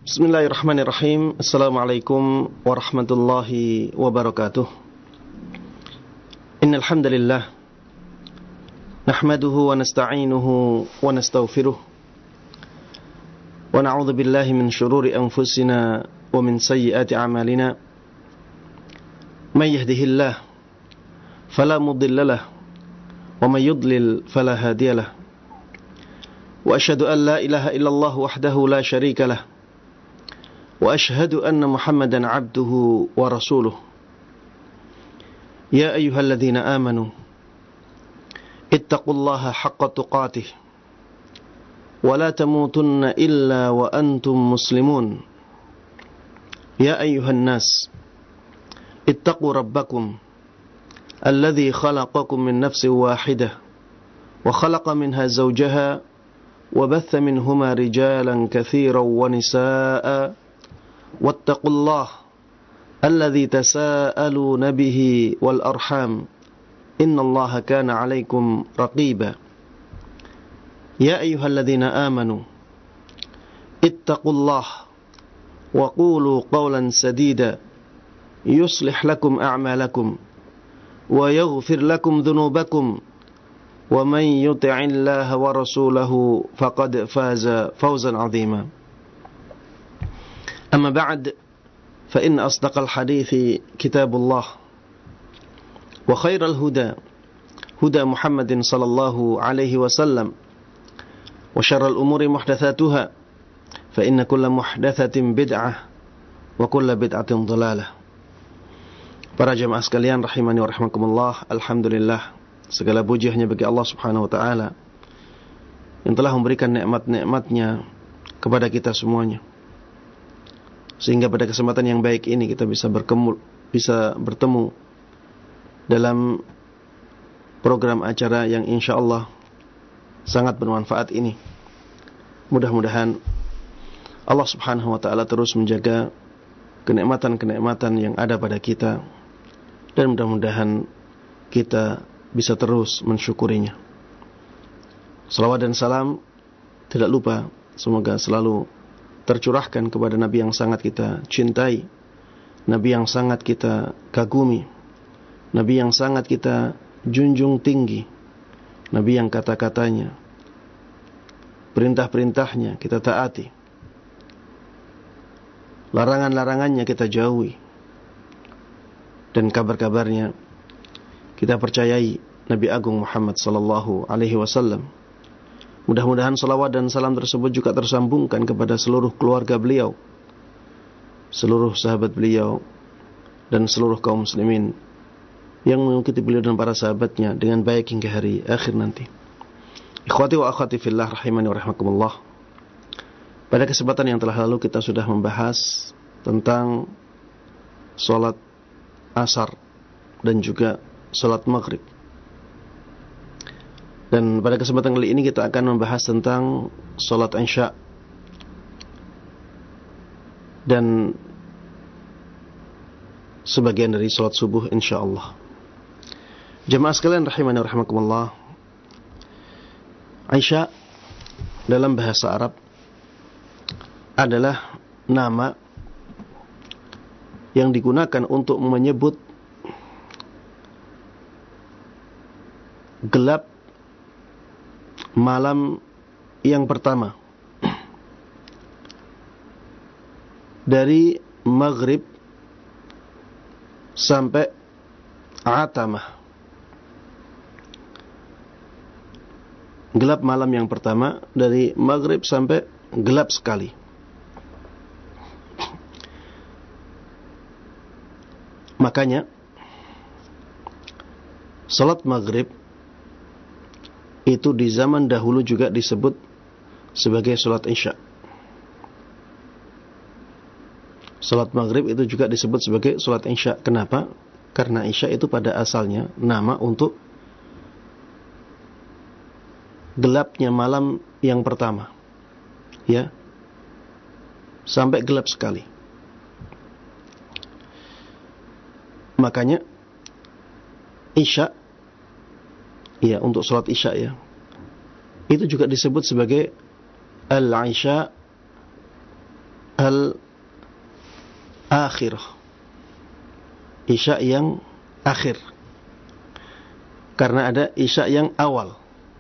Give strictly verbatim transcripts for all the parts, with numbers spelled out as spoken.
Bismillahirrahmanirrahim. Assalamualaikum warahmatullahi wabarakatuh. Innal hamdalillah nahmaduhu wa nasta'inuhu wa nastaghfiruh wa na'udzu billahi min shururi anfusina wa min sayyiati a'malina. May yahdihillahu fala mudilla lahu wa may yudlil fala hadiya lahu. Wa asyhadu an la ilaha illallah wahdahu la syarika lahu wa ashhadu anna Muhammadan abduhu wa rasuluh. Ya ayyuhalladzina amanu ittaqullaha haqqa tuqatih wa la tamutunna illa wa antum muslimun. Ya ayyuhan nas ittaqu rabbakum alladzi khalaqakum min nafsin wahidah wa khalaqa minha zawjaha wa batha minhuma rijalan katsiran wa nisaa'a wattaqullaha alladzi tasaaluna bihi wal arham innallaha kana 'alaikum raqiba. Ya ayyuhalladzina amanu ittaqullaha wa qulu qawlan sadida yuslih lakum a'malakum wa yaghfir lakum dhunubakum wa man yuti'illaha wa rasulahu faqad faza fawzan 'azima. Amma ba'd, fa inna asdaqal hadithi kitabullah wa khairal huda huda Muhammadin sallallahu alaihi wasallam wa syarral umuri muhdatsatuha fa inna kulla muhdatsatin bid'ah wa kulla bid'atin dhalalah. Para jemaah sekalian rahimani wa rahimakumullah, alhamdulillah, segala puji hanya bagi Allah Subhanahu wa taala yang telah memberikan nikmat-nikmatnya kepada kita semuanya, sehingga pada kesempatan yang baik ini kita bisa berkemul, bisa bertemu dalam program acara yang insyaallah sangat bermanfaat ini. Mudah-mudahan Allah Subhanahu wa taala terus menjaga kenikmatan-kenikmatan yang ada pada kita, dan mudah-mudahan kita bisa terus mensyukurinya. Salawat dan salam tidak lupa semoga selalu tercurahkan kepada Nabi yang sangat kita cintai, Nabi yang sangat kita kagumi, Nabi yang sangat kita junjung tinggi, Nabi yang kata-katanya, perintah-perintahnya kita taati, larangan-larangannya kita jauhi, dan kabar-kabarnya kita percayai, Nabi Agung Muhammad sallallahu alaihi wasallam. Mudah-mudahan salawat dan salam tersebut juga tersambungkan kepada seluruh keluarga beliau, seluruh sahabat beliau, dan seluruh kaum muslimin yang mengikuti beliau dan para sahabatnya dengan baik hingga hari akhir nanti. Ikhwati wa akhwati fillah rahimani wa rahimakumullah. Pada kesempatan yang telah lalu kita sudah membahas tentang sholat asar dan juga sholat maghrib. Dan pada kesempatan kali ini kita akan membahas tentang sholat isya dan sebagian dari sholat subuh insyaallah. Jemaah sekalian rahimani wa rahimakumullah, isya dalam bahasa Arab adalah nama yang digunakan untuk menyebut gelap malam yang pertama dari maghrib sampai atamah. Gelap malam yang pertama dari maghrib sampai gelap sekali. Makanya salat maghrib itu di zaman dahulu juga disebut sebagai salat isya. Salat maghrib itu juga disebut sebagai salat isya. Kenapa? Karena isya itu pada asalnya nama untuk gelapnya malam yang pertama, ya, sampai gelap sekali. Makanya isya, ya, untuk salat isya, ya, itu juga disebut sebagai al-isya al-akhirah, isya yang akhir. Karena ada isya yang awal.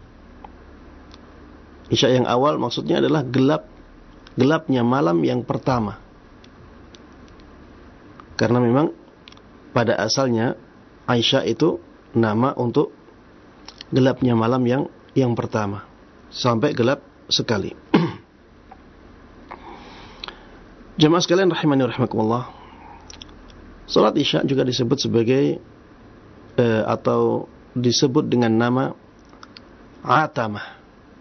Isya yang awal maksudnya adalah gelap, gelapnya malam yang pertama. Karena memang pada asalnya Aisyah itu nama untuk gelapnya malam yang yang pertama, sampai gelap sekali. Jemaah sekalian rahimani rahimakumullah, salat Isya juga disebut sebagai eh, atau disebut dengan nama atamah.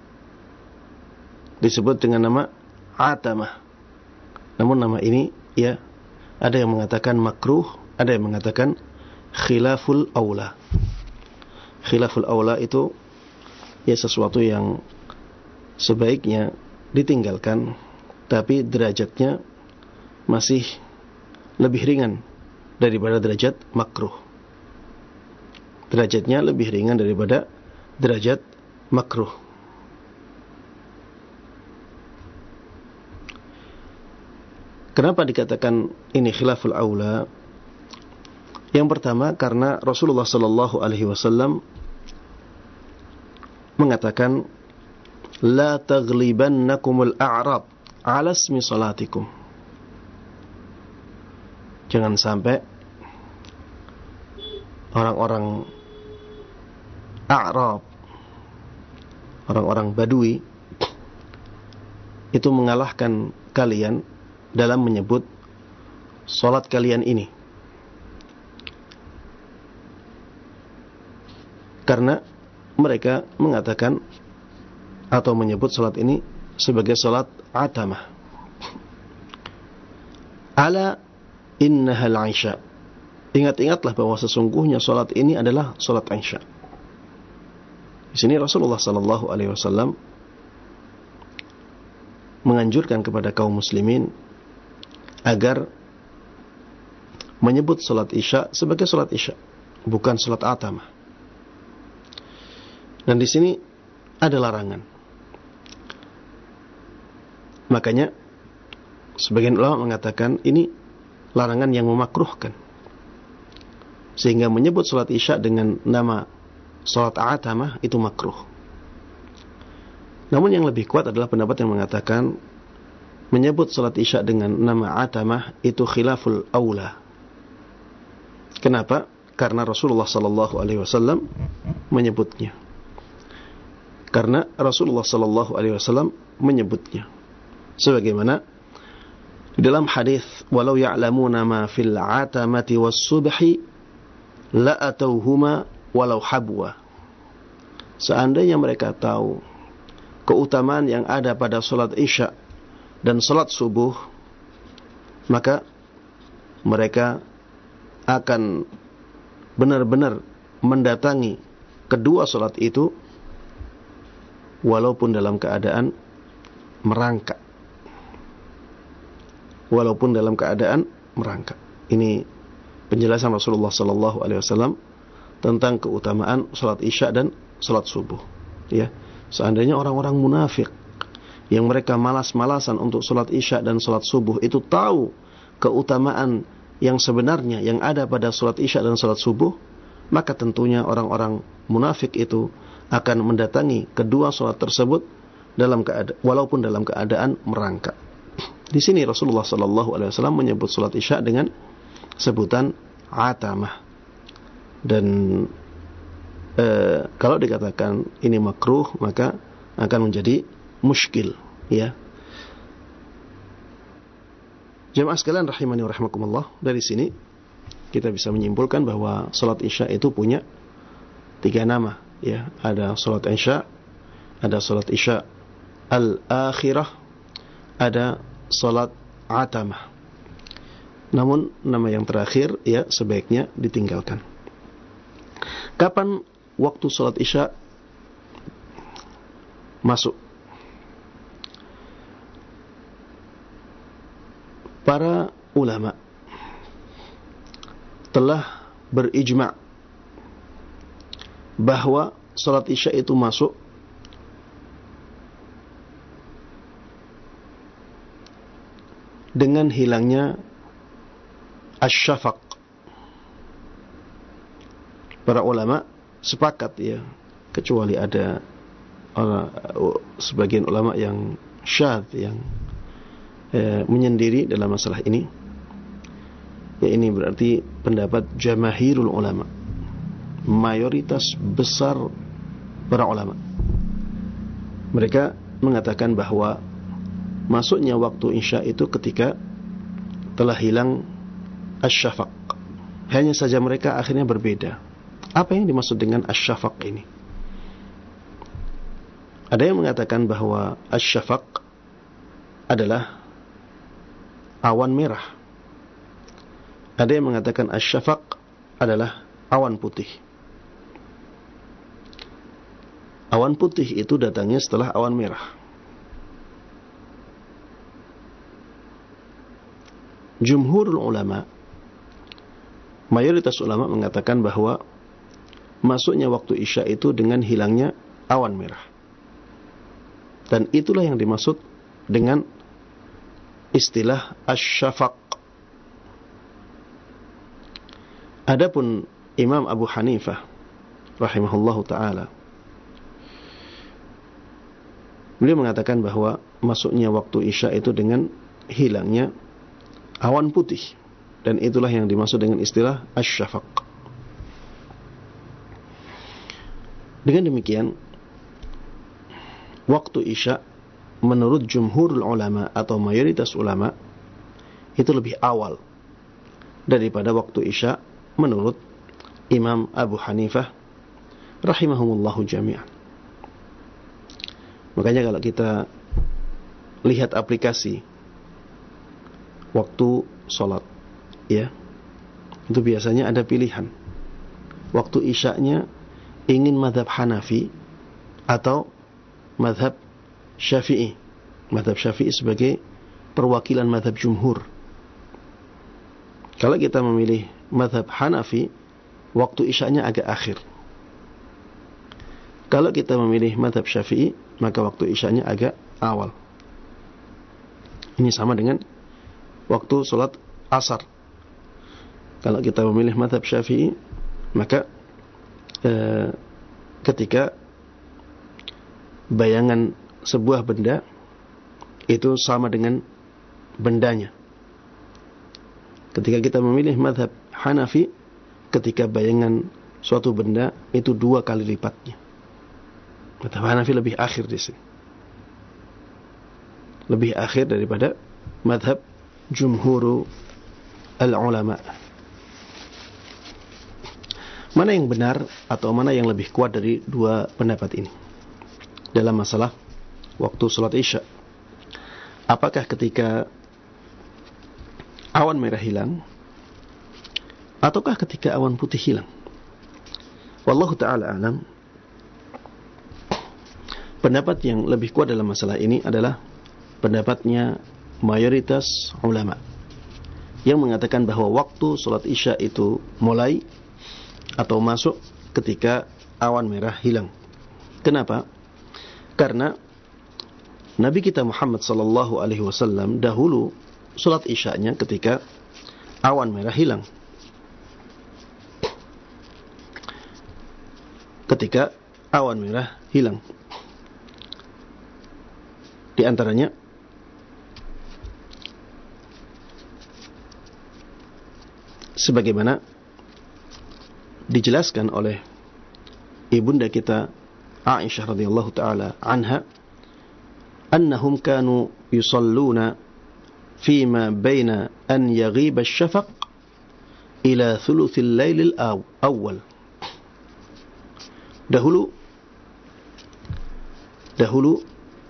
Disebut dengan nama atamah. Namun nama ini ya ada yang mengatakan makruh, ada yang mengatakan khilaful aula. Khilaful aula itu ya sesuatu yang sebaiknya ditinggalkan, tapi derajatnya masih lebih ringan daripada derajat makruh. Derajatnya lebih ringan daripada derajat makruh. Kenapa dikatakan ini khilaful aula? Yang pertama karena Rasulullah sallallahu alaihi wasallam mengatakan la taghlibannakumul a'rab 'ala ismi salatikum. Jangan sampai orang-orang A'rab, orang-orang Badui itu mengalahkan kalian dalam menyebut salat kalian ini. Karena mereka mengatakan atau menyebut salat ini sebagai salat atamah. Ala innahal Isya. Ingat-ingatlah bahwa sesungguhnya salat ini adalah salat Isya. Di sini Rasulullah sallallahu alaihi wasallam menganjurkan kepada kaum muslimin agar menyebut salat Isya sebagai salat Isya, bukan salat atamah. Dan di sini ada larangan. Makanya sebagian ulama mengatakan ini larangan yang memakruhkan. Sehingga menyebut salat Isya dengan nama salat atamah itu makruh. Namun yang lebih kuat adalah pendapat yang mengatakan menyebut salat Isya dengan nama atamah itu khilaful aula. Kenapa? Karena Rasulullah sallallahu alaihi wasallam menyebutnya. Karena Rasulullah sallallahu alaihi wasallam menyebutnya. Sebagaimana di dalam hadis, walau ya'lamuna ma fil atamati was subhi la atauhuma walau habwa. Seandainya mereka tahu keutamaan yang ada pada salat Isya dan salat subuh, maka mereka akan benar-benar mendatangi kedua salat itu walaupun dalam keadaan merangkak. Walaupun dalam keadaan merangkak. Ini penjelasan Rasulullah sallallahu alaihi wasallam tentang keutamaan salat Isya dan salat subuh. Ya, seandainya orang-orang munafik yang mereka malas-malasan untuk salat Isya dan salat subuh itu tahu keutamaan yang sebenarnya yang ada pada salat Isya dan salat subuh, maka tentunya orang-orang munafik itu akan mendatangi kedua salat tersebut dalam keadaan walaupun dalam keadaan merangkak. Di sini Rasulullah sallallahu alaihi wasallam menyebut salat Isya dengan sebutan atamah. Dan e, kalau dikatakan ini makruh, maka akan menjadi muskil, ya. Jemaah sekalian rahimani wa rahimakumullah, dari sini kita bisa menyimpulkan bahwa salat Isya itu punya tiga nama, ya. Ada salat Isya, ada salat Isya al-akhirah, ada salat atamah. Namun nama yang terakhir ya sebaiknya ditinggalkan. Kapan waktu salat Isya masuk? Para ulama telah berijma' bahwa salat Isya itu masuk dengan hilangnya asy-syafaq. Para ulama sepakat ya, kecuali ada orang, sebagian ulama yang syadz, yang eh, menyendiri dalam masalah ini. Ya, ini berarti pendapat jamaahirul ulama, mayoritas besar para ulama. Mereka mengatakan bahwa masuknya waktu isya itu ketika telah hilang asy-syafaq. Hanya saja mereka akhirnya berbeda. Apa yang dimaksud dengan asy-syafaq ini? Ada yang mengatakan bahwa asy-syafaq adalah awan merah. Ada yang mengatakan asy-syafaq adalah awan putih. Awan putih itu datangnya setelah awan merah. Jumhurul ulama, mayoritas ulama mengatakan bahwa masuknya waktu isya itu dengan hilangnya awan merah. Dan itulah yang dimaksud dengan istilah asy-syafaq. Adapun Imam Abu Hanifah rahimahullahu taala, beliau mengatakan bahwa masuknya waktu isya itu dengan hilangnya awan putih, dan itulah yang dimaksud dengan istilah asy-syafaq. Dengan demikian, waktu isya menurut jumhurul ulama atau mayoritas ulama itu lebih awal daripada waktu isya menurut Imam Abu Hanifah rahimahumullahu jami'an. Makanya kalau kita lihat aplikasi waktu sholat, ya, itu biasanya ada pilihan. Waktu isya'nya ingin mazhab Hanafi atau mazhab Syafi'i. Mazhab Syafi'i sebagai perwakilan mazhab jumhur. Kalau kita memilih mazhab Hanafi, waktu isya'nya agak akhir. Kalau kita memilih mazhab Syafi'i, maka waktu isya'nya agak awal. Ini sama dengan waktu sholat asar. Kalau kita memilih mazhab Syafi'i, maka eh, ketika bayangan sebuah benda itu sama dengan bendanya. Ketika kita memilih mazhab Hanafi, ketika bayangan suatu benda itu dua kali lipatnya. Mazhab Hanafi lebih akhir di sini. Lebih akhir daripada mazhab jumhur al-ulama. Mana yang benar atau mana yang lebih kuat dari dua pendapat ini dalam masalah waktu salat isya? Apakah ketika awan merah hilang ataukah ketika awan putih hilang? Wallahu ta'ala alam. Pendapat yang lebih kuat dalam masalah ini adalah pendapatnya mayoritas ulama yang mengatakan bahwa waktu salat isya itu mulai atau masuk ketika awan merah hilang. Kenapa? Karena Nabi kita Muhammad sallallahu alaihi wasallam dahulu salat isya'nya ketika awan merah hilang. Ketika awan merah hilang. Di antaranya sebagaimana dijelaskan oleh ibunda kita Aisyah radhiyallahu taala anha, annahum kanu yusalluna fima baina an yaghiba asy-syafaq ila thuluthil lailil awal. Dahulu dahulu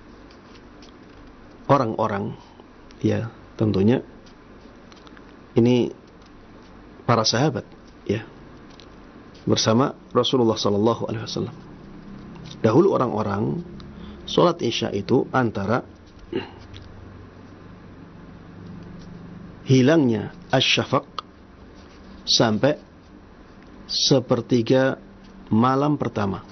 orang-orang, ya tentunya ini para sahabat, ya, bersama Rasulullah sallallahu alaihi wasallam. Dahulu orang-orang salat isya itu antara hilangnya asy-syafaq sampai sepertiga malam pertama.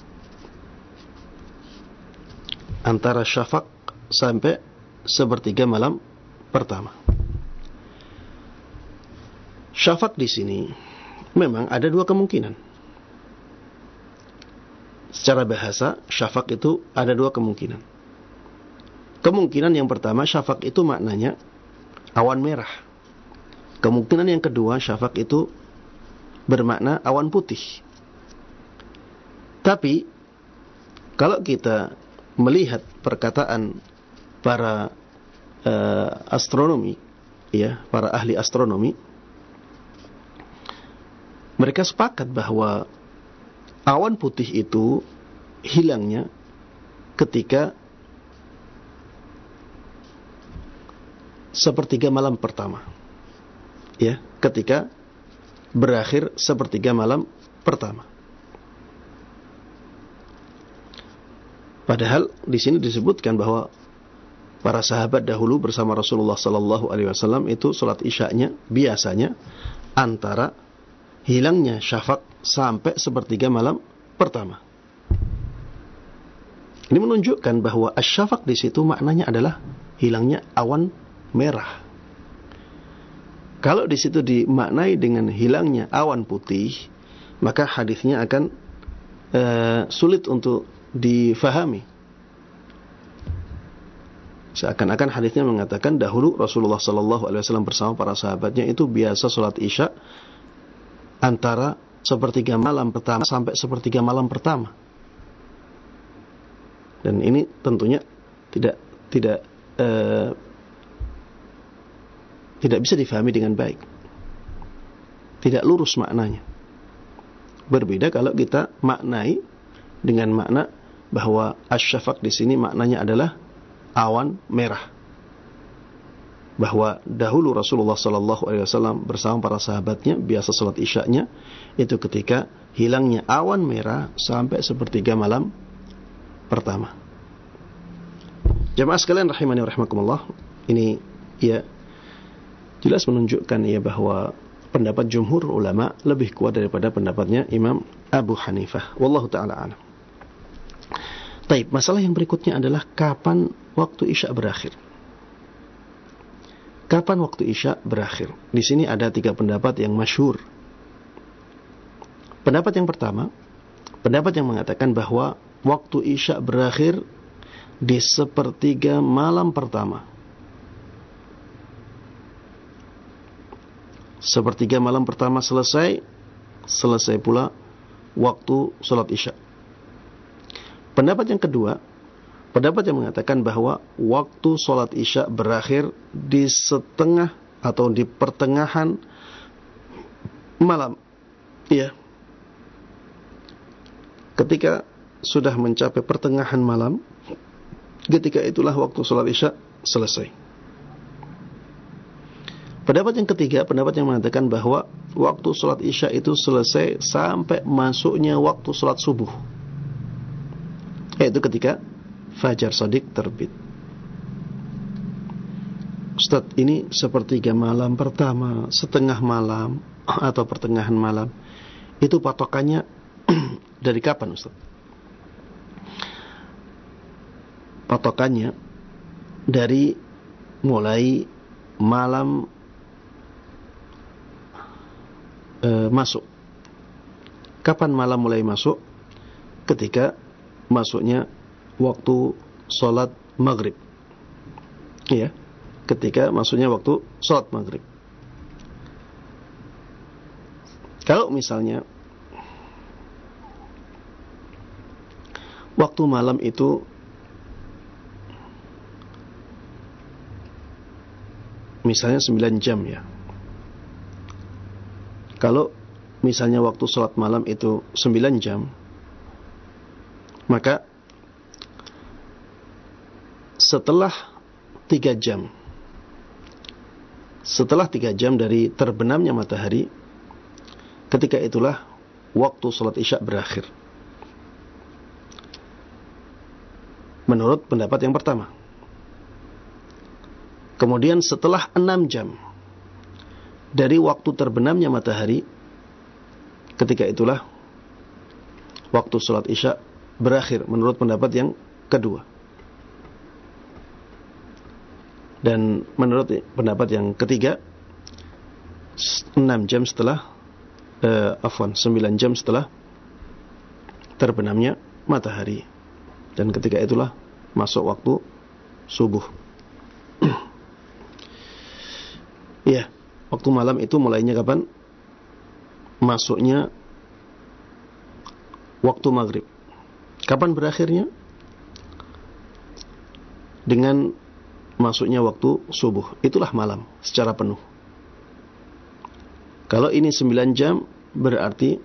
Antara syafaq sampai sepertiga malam pertama. syafaq di sini memang ada dua kemungkinan. Secara bahasa, syafaq itu ada dua kemungkinan. Kemungkinan yang pertama, syafaq itu maknanya awan merah. Kemungkinan yang kedua, syafaq itu bermakna awan putih. Tapi kalau kita melihat perkataan para uh, astronomi, ya, para ahli astronomi, mereka sepakat bahwa awan putih itu hilangnya ketika sepertiga malam pertama. Ya, ketika berakhir sepertiga malam pertama. Padahal di sini disebutkan bahwa para sahabat dahulu bersama Rasulullah sallallahu alaihi wasallam itu salat Isya-nya biasanya antara hilangnya syafaq sampai sepertiga malam pertama. Ini menunjukkan bahwa asy-syafaq di situ maknanya adalah hilangnya awan merah. Kalau di situ dimaknai dengan hilangnya awan putih, maka hadisnya akan uh, sulit untuk difahami. Seakan-akan hadisnya mengatakan dahulu Rasulullah sallallahu alaihi wasallam bersama para sahabatnya itu biasa salat Isya antara sepertiga malam pertama sampai sepertiga malam pertama. Dan ini tentunya tidak tidak eh, tidak bisa difahami dengan baik. Tidak lurus maknanya. Berbeda kalau kita maknai dengan makna bahwa asy-syafaq di sini maknanya adalah awan merah. Bahwa dahulu Rasulullah sallallahu alaihi wasallam bersama para sahabatnya biasa salat Isya-nya itu ketika hilangnya awan merah sampai sepertiga malam pertama. Jemaah sekalian rahimani wa rahimakumullah, ini ya jelas menunjukkan ya bahwa pendapat jumhur ulama lebih kuat daripada pendapatnya Imam Abu Hanifah. Wallahu taala a'lam. Baik, masalah yang berikutnya adalah kapan waktu Isya berakhir. Kapan waktu Isya berakhir? Di sini ada tiga pendapat yang masyhur. Pendapat yang pertama, pendapat yang mengatakan bahwa waktu Isya berakhir di sepertiga malam pertama. Sepertiga malam pertama selesai, selesai pula waktu salat Isya. Pendapat yang kedua, pendapat yang mengatakan bahwa waktu sholat Isya berakhir di setengah atau di pertengahan malam. Ya. Ketika sudah mencapai pertengahan malam, ketika itulah waktu sholat Isya selesai. Pendapat yang ketiga, pendapat yang mengatakan bahwa waktu sholat Isya itu selesai sampai masuknya waktu sholat subuh. Yaitu ketika fajar shadiq terbit. Ustaz, ini sepertiga malam pertama, setengah malam, atau pertengahan malam. Itu patokannya dari kapan, Ustaz? Patokannya dari mulai malam e, masuk. Kapan malam mulai masuk? Ketika masuknya waktu sholat maghrib. Ya, ketika masuknya waktu sholat maghrib. Kalau misalnya waktu malam itu misalnya sembilan jam ya. Kalau misalnya waktu sholat malam itu sembilan jam, maka setelah tiga jam, setelah tiga jam dari terbenamnya matahari, ketika itulah waktu sholat Isya berakhir. Menurut pendapat yang pertama. Kemudian setelah enam jam dari waktu terbenamnya matahari, ketika itulah waktu sholat Isya berakhir menurut pendapat yang kedua. Dan menurut pendapat yang ketiga, enam jam setelah uh, afwan sembilan jam setelah terbenamnya matahari, dan ketika itulah masuk waktu subuh. Ya, waktu malam itu mulainya kapan? Masuknya waktu maghrib. Kapan berakhirnya? Dengan masuknya waktu subuh. Itulah malam secara penuh. Kalau ini sembilan jam, berarti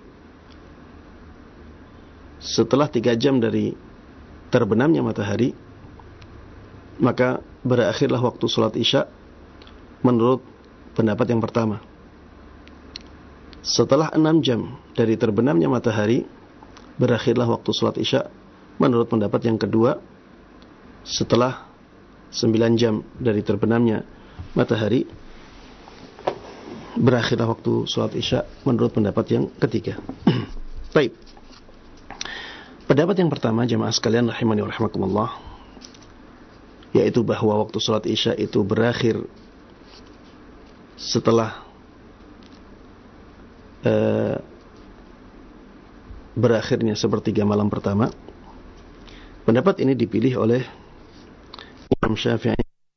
setelah tiga jam dari terbenamnya matahari, maka berakhirlah waktu sholat isya menurut pendapat yang pertama. Setelah enam jam dari terbenamnya matahari, berakhirlah waktu sholat isya menurut pendapat yang kedua. Setelah sembilan jam dari terbenamnya matahari, berakhirlah waktu sholat isya menurut pendapat yang ketiga. Baik. Pendapat yang pertama, jemaah sekalian rahimani wa rahimakumullah, yaitu bahwa waktu sholat isya itu berakhir setelah uh, berakhirnya sepertiga malam pertama. Pendapat ini dipilih oleh Imam Syafi'i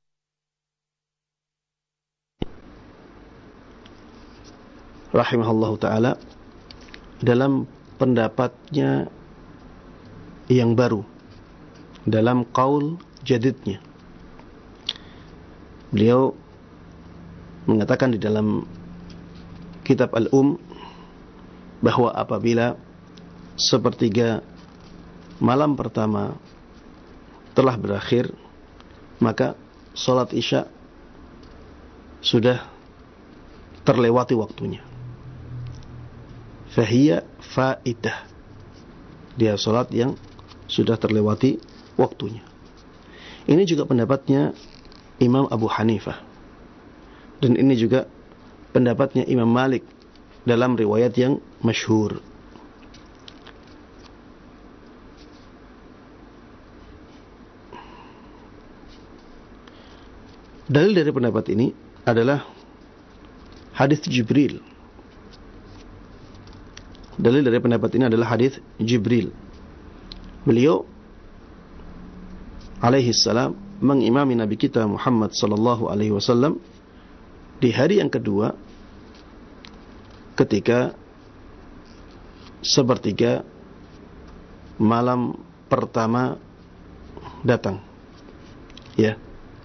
rahimahullahu ta'ala dalam pendapatnya yang baru, dalam qaul jadidnya. Beliau mengatakan di dalam kitab Al-Um bahwa apabila sepertiga malam pertama telah berakhir, maka sholat isya sudah terlewati waktunya. Fahiya faidah. Dia sholat yang sudah terlewati waktunya. Ini juga pendapatnya Imam Abu Hanifah. Dan ini juga pendapatnya Imam Malik dalam riwayat yang masyhur. Dalil dari pendapat ini adalah hadis Jibril. Dalil dari pendapat ini adalah hadis Jibril. Beliau alaihi salam mengimami Nabi kita Muhammad sallallahu alaihi wasallam di hari yang kedua ketika sepertiga malam pertama datang. Ya.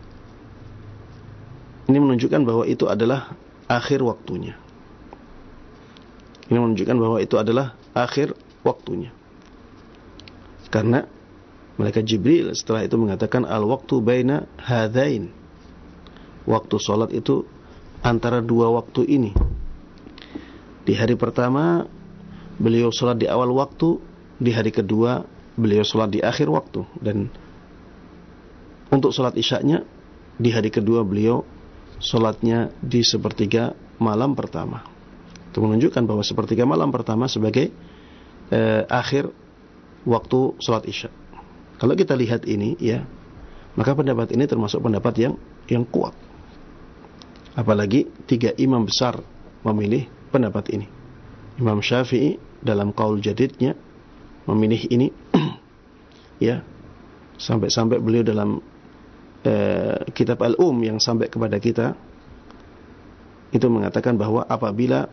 Ini menunjukkan bahwa itu adalah akhir waktunya. Ini menunjukkan bahwa itu adalah akhir waktunya. Karena malaikat Jibril setelah itu mengatakan al-waqtu baina hadain. Waktu salat itu antara dua waktu ini. Di hari pertama beliau salat di awal waktu, di hari kedua beliau salat di akhir waktu, dan untuk salat isyaknya di hari kedua beliau salatnya di sepertiga malam pertama. Itu menunjukkan bahwa sepertiga malam pertama sebagai eh, akhir waktu salat isya. Kalau kita lihat ini, ya, maka pendapat ini termasuk pendapat yang yang kuat. Apalagi tiga imam besar memilih pendapat ini. Imam Syafi'i dalam qaul jadidnya memilih ini, ya, sampai-sampai beliau dalam eh, kitab Al-Um yang sampai kepada kita itu mengatakan bahwa apabila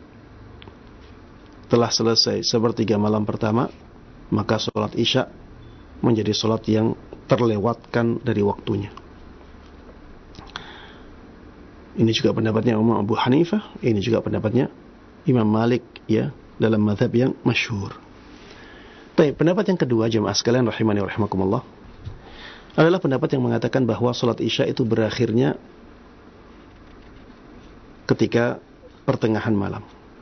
telah selesai sepertiga malam pertama, maka sholat isya menjadi sholat yang terlewatkan dari waktunya. Ini juga pendapatnya Imam Abu Hanifah, ini juga pendapatnya Imam Malik, ya, dalam mazhab yang masyhur. Baik, pendapat yang kedua, jemaah sekalian rahimani wa rahimakumullah, adalah pendapat yang mengatakan bahwa sholat isya itu berakhirnya ketika pertengahan malam.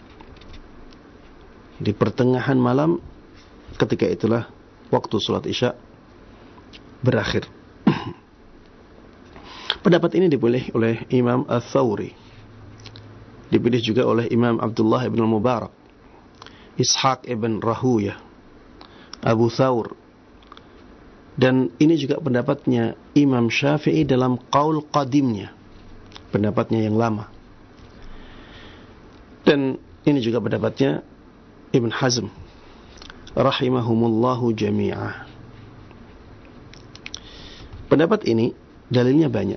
Di pertengahan malam, ketika itulah waktu sholat isya berakhir. Pendapat ini dipilih oleh Imam Ats-Tsauri, dipilih juga oleh Imam Abdullah ibn Mubarak, Ishaq ibn Rahuyah, Abu Thawr, dan ini juga pendapatnya Imam Syafi'i dalam qaul qadimnya, pendapatnya yang lama. Dan ini juga pendapatnya Ibn Hazm rahimahumullahu jami'ah. Pendapat ini dalilnya banyak.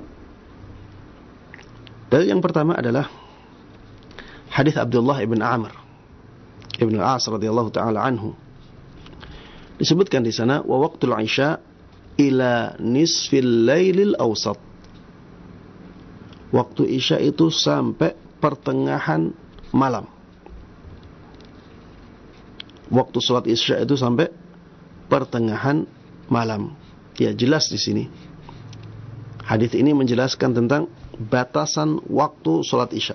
Dalil yang pertama adalah hadis Abdullah ibn Amr ibn al-As radhiyallahu taala anhu. Disebutkan di sana wa waqtul isya ila nisfil lailil awsat. Waktu isya itu sampai pertengahan malam. Waktu salat isya itu sampai pertengahan malam. Ya, jelas di sini. Hadis ini menjelaskan tentang batasan waktu salat isya.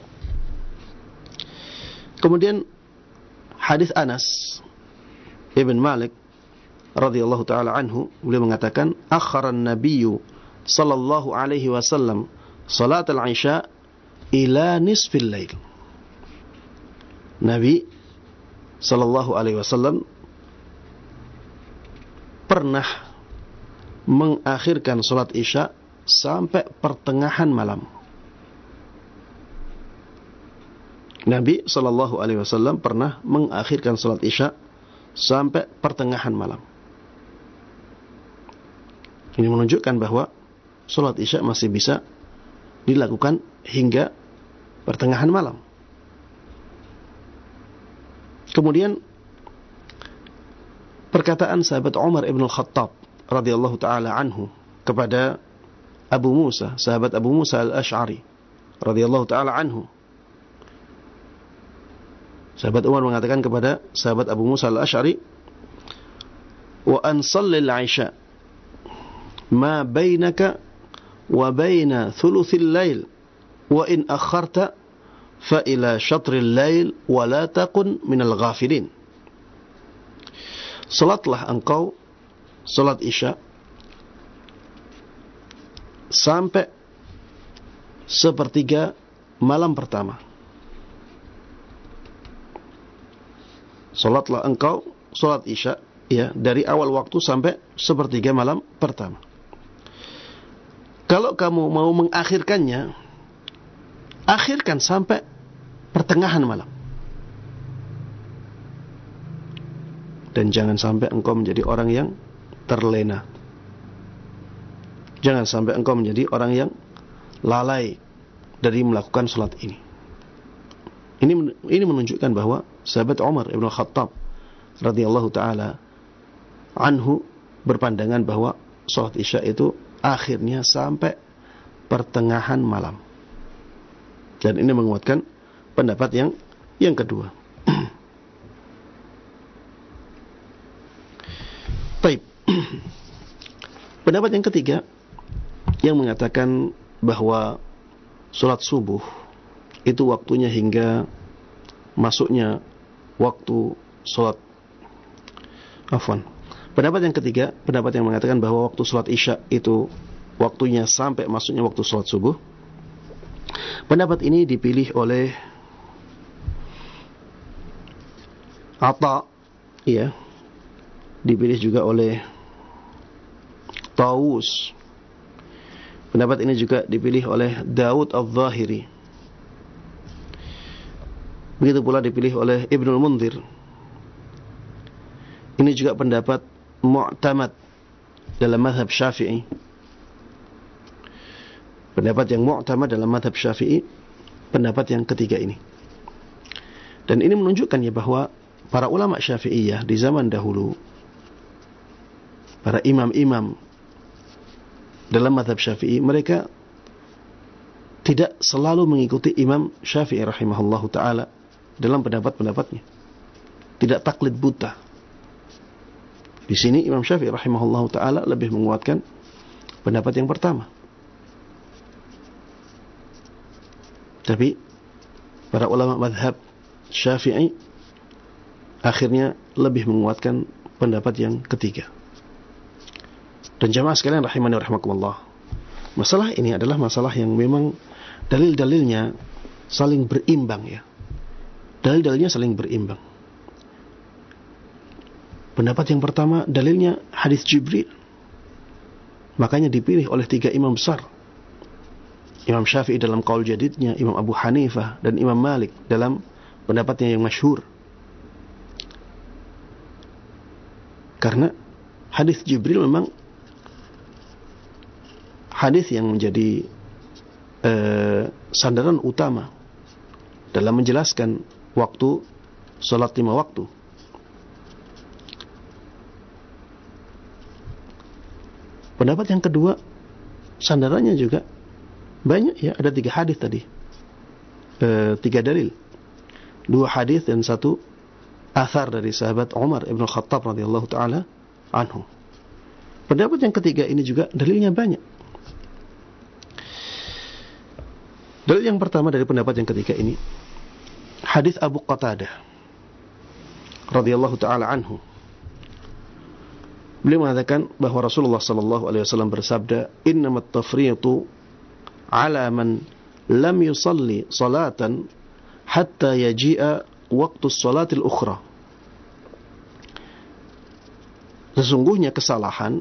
Kemudian hadis Anas ibn Malik radhiyallahu taala anhu, beliau mengatakan akharan nabiyyu sallallahu alaihi wasallam salat al-isya ila nisfil lail. Nabi sallallahu alaihi wasallam pernah mengakhirkan salat isya sampai pertengahan malam. Nabi sallallahu alaihi wasallam pernah mengakhirkan salat isya sampai pertengahan malam. Ini menunjukkan bahwa salat isya masih bisa dilakukan hingga pertengahan malam. Kemudian perkataan sahabat Umar ibn al-Khattab radhiyallahu taala anhu kepada Abu Musa, sahabat Abu Musa al-Ash'ari radhiyallahu taala anhu. Sahabat Umar mengatakan kepada sahabat Abu Musa al-Ash'ari, wa an sallil isya ma bainaka wa baina thuluthil lail wa in akharta fa ila syatril lail wa la takun minal ghafilin. Salatlah engkau salat isya sampai sepertiga malam pertama. Salatlah engkau salat isya ya dari awal waktu sampai sepertiga malam pertama. Kalau kamu mau mengakhirkannya, akhirkan sampai pertengahan malam. Dan jangan sampai engkau menjadi orang yang terlena. Jangan sampai engkau menjadi orang yang lalai dari melakukan salat ini. Ini ini menunjukkan bahwa sahabat Umar ibn Khattab radhiyallahu taala anhu berpandangan bahwa salat isya itu akhirnya sampai pertengahan malam. Dan ini menguatkan pendapat yang yang kedua. Baik. Pendapat yang ketiga yang mengatakan bahwa salat subuh itu waktunya hingga masuknya waktu salat afwan. Pendapat yang ketiga, pendapat yang mengatakan bahwa waktu salat isya itu waktunya sampai masuknya waktu salat subuh. Pendapat ini dipilih oleh Atha, ya. Dipilih juga oleh Tawus. Pendapat ini juga dipilih oleh Daud al-Zahiri. Begitu pula dipilih oleh Ibnul Mundhir. Ini juga pendapat mu'tamad dalam mazhab Syafi'i. Pendapat yang mu'tamad dalam mazhab Syafi'i, pendapat yang ketiga ini. Dan ini menunjukkan ya bahwa para ulama Syafi'iyah di zaman dahulu, para imam-imam dalam mazhab Syafi'i, mereka tidak selalu mengikuti Imam Syafi'i rahimahullahu taala dalam pendapat-pendapatnya. Tidak taklid buta. Di sini Imam Syafi'i rahimahullahu taala lebih menguatkan pendapat yang pertama. Tapi para ulama mazhab Syafi'i akhirnya lebih menguatkan pendapat yang ketiga. Dan jamaah sekalian rahimani wa rahimakumullah, masalah ini adalah masalah yang memang dalil-dalilnya saling berimbang ya. Dalil-dalilnya saling berimbang. Pendapat yang pertama, dalilnya hadis Jibril. Makanya dipilih oleh tiga imam besar. Imam Syafi'i dalam qaul jadidnya, Imam Abu Hanifah dan Imam Malik dalam pendapatnya yang masyhur. Karena hadis Jibril memang hadis yang menjadi eh, sandaran utama dalam menjelaskan waktu salat lima waktu. Pendapat yang kedua, sandarannya juga banyak ya, ada tiga hadis tadi, e, tiga dalil, dua hadis dan satu athar dari sahabat Umar ibn Khattab radhiyallahu taala anhu. Pendapat yang ketiga ini juga dalilnya banyak. Dalil yang pertama dari pendapat yang ketiga ini, hadis Abu Qatadah radhiyallahu taala anhu. Beliau mengatakan bahwa Rasulullah sallallahu alaihi wasallam bersabda, "Innamat tafriitu 'ala man lam yusalli salatan hatta yaji'a waqtu shalatil ukhra." Sesungguhnya kesalahan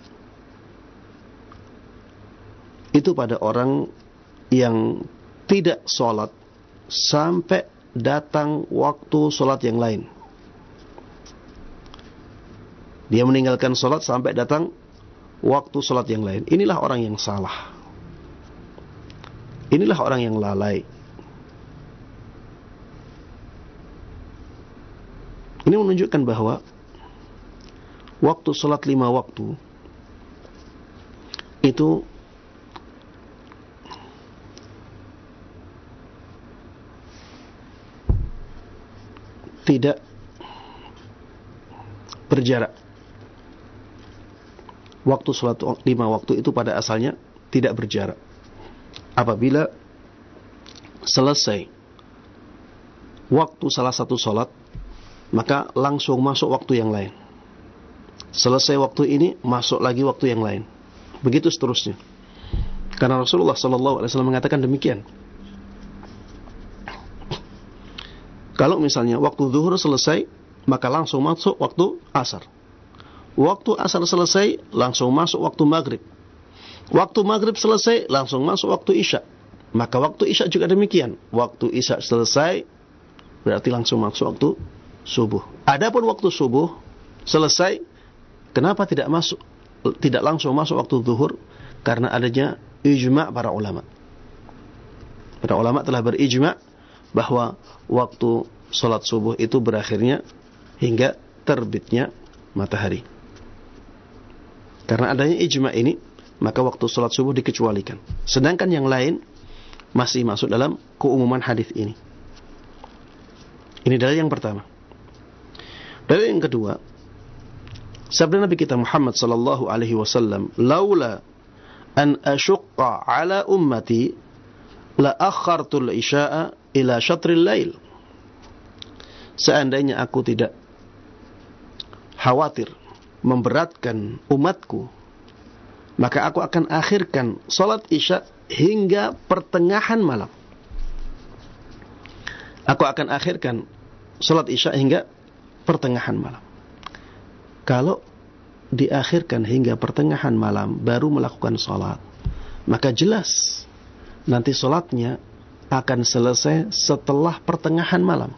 itu pada orang yang tidak salat sampai datang waktu salat yang lain. Dia meninggalkan salat sampai datang waktu salat yang lain. Inilah orang yang salah. Inilah orang yang lalai. Ini menunjukkan bahwa waktu salat lima waktu itu tidak berjarak. Waktu salat lima waktu itu pada asalnya tidak berjarak. Apabila selesai waktu salah satu salat, maka langsung masuk waktu yang lain. Selesai waktu ini, masuk lagi waktu yang lain. Begitu seterusnya. Karena Rasulullah sallallahu alaihi wasallam mengatakan demikian. Kalau misalnya waktu zuhur selesai, maka langsung masuk waktu asar. Waktu asar selesai, langsung masuk waktu maghrib. Waktu maghrib selesai, langsung masuk waktu isya. Maka waktu isya juga demikian. Waktu isya selesai, berarti langsung masuk waktu subuh. Adapun waktu subuh selesai, kenapa tidak masuk, tidak langsung masuk waktu zuhur? Karena adanya ijma' para ulama. Para ulama telah berijma' bahwa waktu salat subuh itu berakhirnya hingga terbitnya matahari. Karena adanya ijma' ini, maka waktu salat subuh dikecualikan. Sedangkan yang lain masih masuk dalam keumuman hadis ini. Ini dalil yang pertama. Dalil yang kedua, sabda Nabi kita Muhammad sallallahu alaihi wasallam, "Laula an asyqa ala ummati la akhartul isya'a ila syatril lail." Seandainya aku tidak khawatir memberatkan umatku, maka aku akan akhirkan salat isya hingga pertengahan malam. Aku akan akhirkan salat isya hingga pertengahan malam. Kalau diakhirkan hingga pertengahan malam baru melakukan salat, maka jelas nanti salatnya akan selesai setelah pertengahan malam.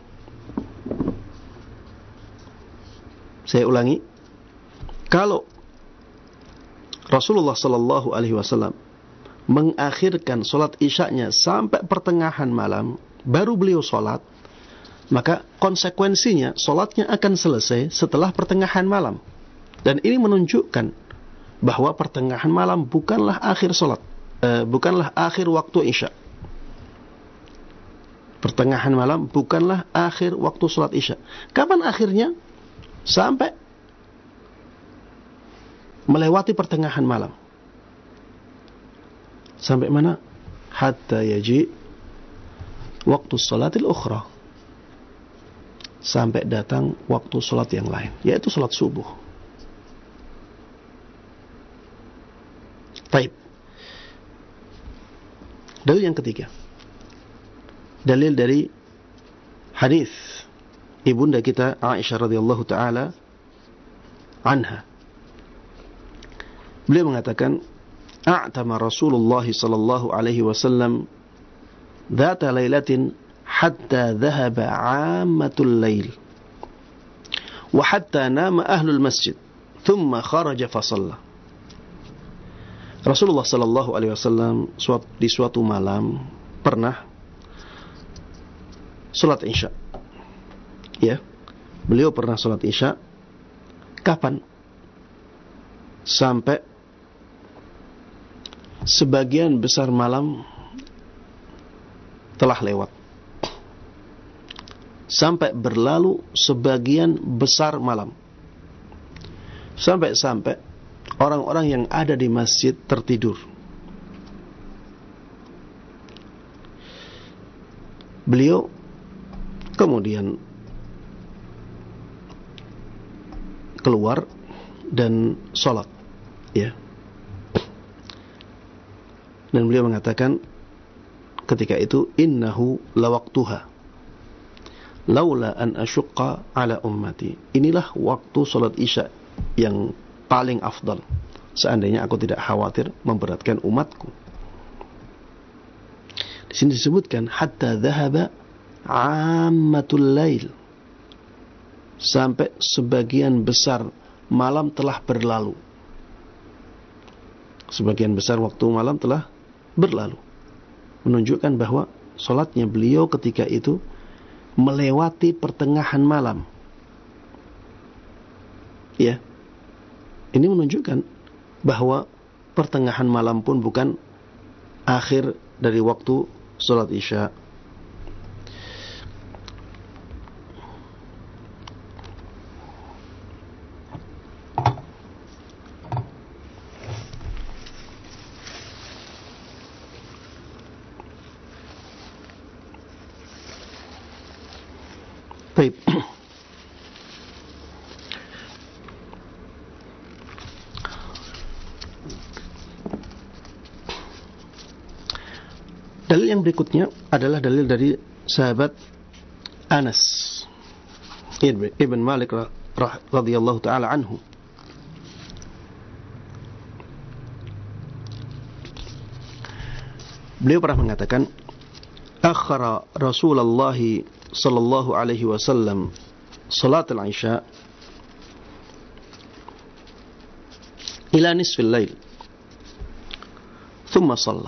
Saya ulangi, kalau Rasulullah sallallahu alaihi wasallam mengakhirkan salat isyanya sampai pertengahan malam baru beliau salat, maka konsekuensinya salatnya akan selesai setelah pertengahan malam. Dan ini menunjukkan bahwa pertengahan malam bukanlah akhir salat, eh, bukanlah akhir waktu isya. Pertengahan malam bukanlah akhir waktu salat isya. Kapan akhirnya? Sampai melewati pertengahan malam. Sampai mana? Hatta yaji waktu salatil ukhra. Sampai datang waktu salat yang lain, yaitu salat subuh. Baik. Dalil yang ketiga. Dalil dari hadis ibunda kita Aisyah radhiyallahu taala anha. Beliau mengatakan, a'tama Rasulullah sallallahu alaihi wasallam dhata lailatin hatta dhahaba 'ammatul lail wa hatta nama ahlul masjid thumma kharaja fa shalla. Rasulullah sallallahu alaihi wasallam di suatu malam pernah salat Isya. Ya. Beliau pernah salat Isya. Kapan? Sampai sebagian besar malam telah lewat. Sampai berlalu sebagian besar malam. Sampai-sampai orang-orang yang ada di masjid tertidur. Beliau kemudian keluar dan sholat, ya. Dan beliau mengatakan ketika itu, innahu lawaqtuha laula an asyqa ala ummati. Inilah waktu sholat Isya yang paling afdal, seandainya aku tidak khawatir memberatkan umatku. Di sini disebutkan hatta dhahaba ammatul lail, sampai sebagian besar malam telah berlalu. Sebagian besar waktu malam telah berlalu, menunjukkan bahwa sholatnya beliau ketika itu melewati pertengahan malam. Ya, ini menunjukkan bahwa pertengahan malam pun bukan akhir dari waktu sholat Isya. Baik. Dalil yang berikutnya adalah dalil dari sahabat Anas Ibn Malik radhiyallahu taala anhu. Beliau pernah mengatakan, akhara Rasulullah sallallahu alaihi wasallam salat al-Isya ila nisfil lail thumma shalla.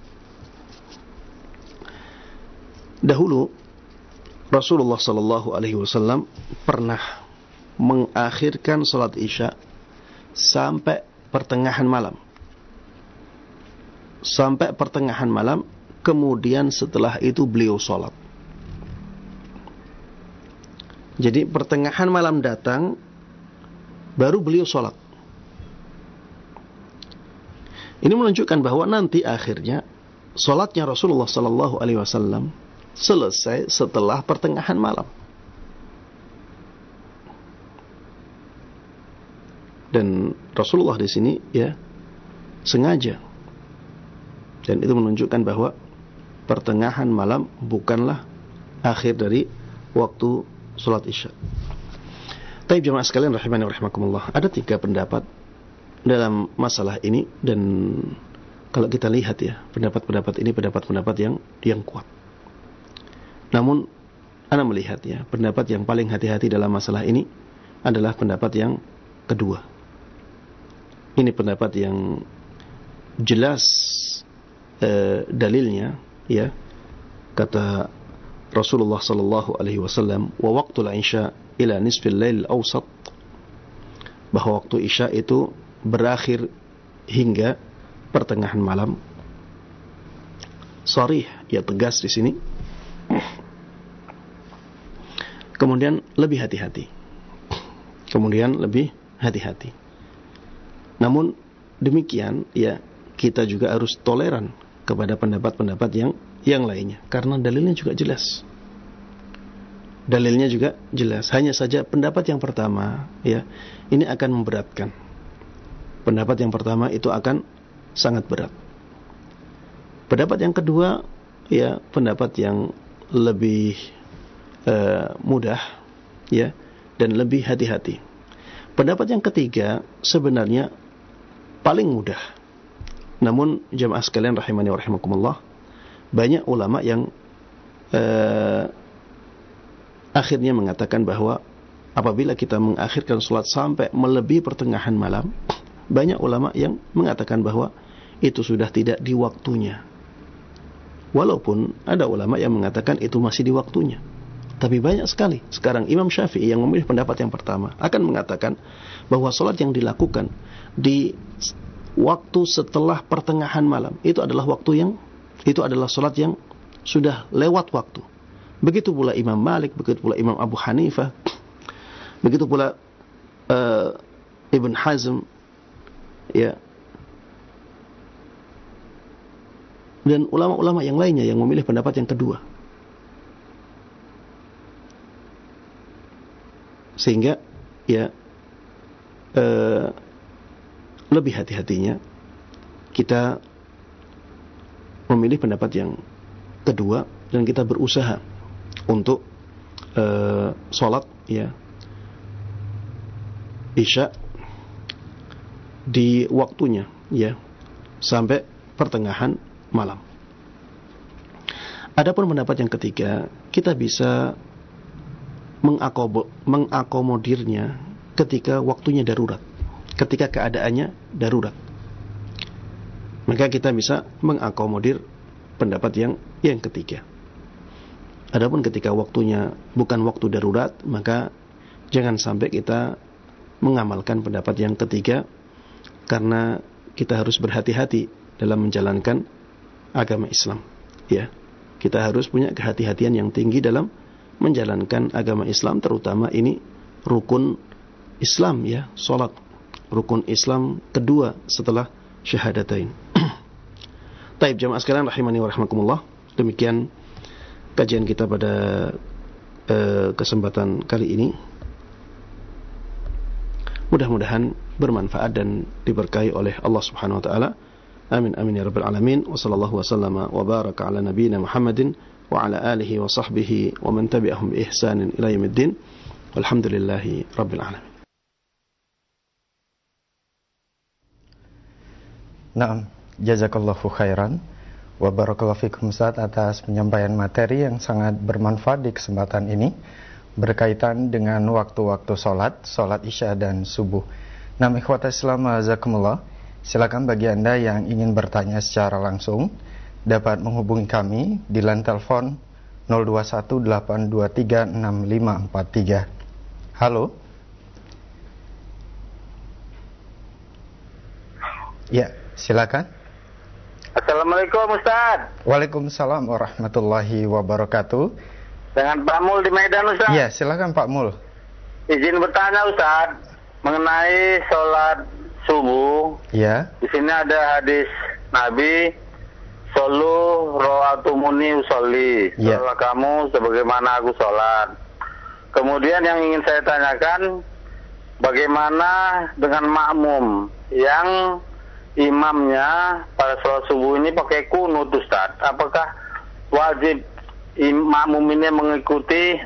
Dahulu Rasulullah sallallahu alaihi wasallam pernah mengakhirkan salat Isya sampai pertengahan malam. Sampai pertengahan malam, kemudian setelah itu beliau salat. Jadi pertengahan malam datang, baru beliau sholat. Ini menunjukkan bahwa nanti akhirnya sholatnya Rasulullah Sallallahu Alaihi Wasallam selesai setelah pertengahan malam. Dan Rasulullah di sini ya sengaja, dan itu menunjukkan bahwa pertengahan malam bukanlah akhir dari waktu salat Isya. Taib jemaah sekalian rahimani wa rahimakumullah, ada tiga pendapat dalam masalah ini, dan kalau kita lihat ya, pendapat-pendapat ini pendapat-pendapat yang yang kuat. Namun ana melihat ya, pendapat yang paling hati-hati dalam masalah ini adalah pendapat yang kedua. Ini pendapat yang jelas eh, dalilnya ya, kata Rasulullah sallallahu alaihi wasallam, wa waqtul isya ila nisfil lail awsat, bahwa waktu Isya itu berakhir hingga pertengahan malam. Sharih, ya tegas di sini. Kemudian lebih hati-hati. Kemudian lebih hati-hati. Namun demikian ya, kita juga harus toleran kepada pendapat-pendapat yang yang lainnya, karena dalilnya juga jelas. Dalilnya juga jelas. Hanya saja pendapat yang pertama ya, ini akan memberatkan. Pendapat yang pertama itu akan sangat berat. Pendapat yang kedua ya, pendapat yang lebih uh, mudah ya, dan lebih hati-hati. Pendapat yang ketiga sebenarnya paling mudah Namun jamaah sekalian rahimani wa rahimakumullah, banyak ulama yang uh, akhirnya mengatakan bahwa apabila kita mengakhirkan sholat sampai melebihi pertengahan malam, banyak ulama yang mengatakan bahwa itu sudah tidak di waktunya. Walaupun ada ulama yang mengatakan itu masih di waktunya. Tapi banyak sekali. Sekarang Imam Syafi'i yang memilih pendapat yang pertama akan mengatakan bahwa sholat yang dilakukan di waktu setelah pertengahan malam itu adalah waktu yang itu adalah sholat yang sudah lewat waktu. Begitu pula Imam Malik, begitu pula Imam Abu Hanifah, begitu pula uh, Ibn Hazm, ya, dan ulama-ulama yang lainnya yang memilih pendapat yang kedua. Sehingga ya uh, lebih hati-hatinya kita memilih pendapat yang kedua dan kita berusaha untuk uh, sholat ya Isya di waktunya ya sampai pertengahan malam. Adapun pendapat yang ketiga, kita bisa mengakobo, mengakomodirnya ketika waktunya darurat, ketika keadaannya darurat. Maka kita bisa mengakomodir pendapat yang yang ketiga. Adapun ketika waktunya bukan waktu darurat, maka jangan sampai kita mengamalkan pendapat yang ketiga, karena kita harus berhati-hati dalam menjalankan agama Islam. Ya, kita harus punya kehati-hatian yang tinggi dalam menjalankan agama Islam, terutama ini rukun Islam ya, salat. Rukun Islam kedua setelah syahadatain. Taib jamaah sekalian rahimani wa rahimakumullah. Demikian kajian kita pada uh, kesempatan kali ini. Mudah-mudahan bermanfaat dan diberkahi oleh Allah Subhanahu wa taala. Amin amin ya rabbal alamin. Wa sallallahu wasallama wa baraka ala nabiyyina Muhammadin wa ala alihi wa sahbihi wa man tabi'ahum bi ihsanin ila yaumiddin. Walhamdulillahi rabbil alamin. Naam, jazakallahu khairan wa barakallahu fikum Ustaz atas penyampaian materi yang sangat bermanfaat di kesempatan ini berkaitan dengan waktu-waktu sholat, sholat isya dan subuh. Nah, ikhwata Islam azakumullah, silakan bagi Anda yang ingin bertanya secara langsung dapat menghubungi kami di line telepon nol dua satu delapan dua tiga enam lima empat tiga. Halo. Ya, silakan. Assalamualaikum Ustaz. Waalaikumsalam warahmatullahi wabarakatuh. Dengan Pak Mul di Medan Ustaz. Ya, silakan Pak Mul. Izin bertanya Ustaz mengenai sholat subuh. Ya. Di sini ada hadis Nabi, "Sholu ro'atumuni usolli." Ya. Sholat kamu sebagaimana aku sholat. Kemudian yang ingin saya tanyakan, bagaimana dengan makmum yang imamnya pada sholat subuh ini pakai kunut Ustaz? Apakah wajib im- makmum ini mengikuti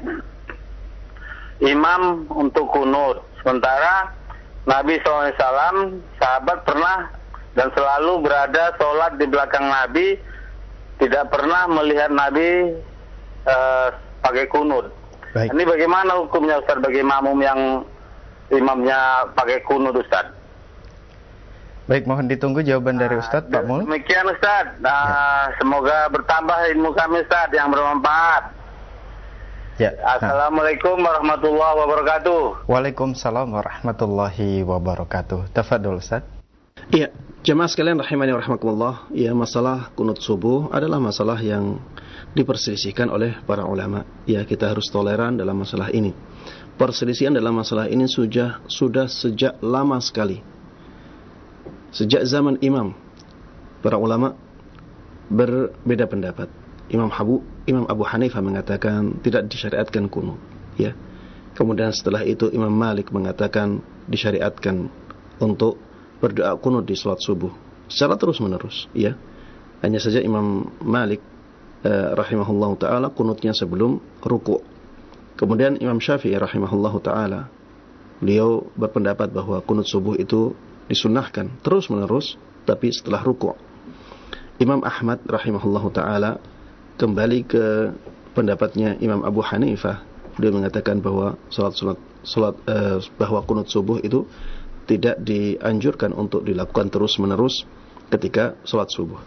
imam untuk kunut? Sementara Nabi shallallahu alaihi wasallam sahabat pernah dan selalu berada sholat di belakang Nabi, tidak pernah melihat Nabi uh, pakai kunut. Baik. Ini bagaimana hukumnya Ustaz bagi makmum yang imamnya pakai kunut Ustaz? Baik, mohon ditunggu jawaban dari Ustaz, Pak Mul. Demikian Ustaz. Nah, ya. Semoga bertambah ilmu kami Ustaz yang bermanfaat. Ya. Nah. Assalamualaikum warahmatullahi wabarakatuh. Waalaikumsalam warahmatullahi wabarakatuh. Tafadhol Ustaz. Iya, jemaah sekalian rahimani wa rahimakumullah. Ya, masalah kunut subuh adalah masalah yang diperselisihkan oleh para ulama. Ya, kita harus toleran dalam masalah ini. Perselisihan dalam masalah ini sudah sudah sejak lama sekali. Sejak zaman imam, para ulama berbeda pendapat. Imam Abu Imam Abu Hanifah mengatakan tidak disyariatkan kunut, ya. Kemudian setelah itu Imam Malik mengatakan disyariatkan untuk berdoa kunut di salat subuh secara terus-menerus, ya. Hanya saja Imam Malik eh, rahimahullahu taala kunutnya sebelum ruku'. Kemudian Imam Syafi'i rahimahullahu taala beliau berpendapat bahwa kunut subuh itu disunnahkan terus-menerus tapi setelah ruku'. Imam Ahmad rahimahullahu taala kembali ke pendapatnya Imam Abu Hanifah. Dia mengatakan bahwa salat salat salat uh, bahwa kunut subuh itu tidak dianjurkan untuk dilakukan terus-menerus ketika salat subuh.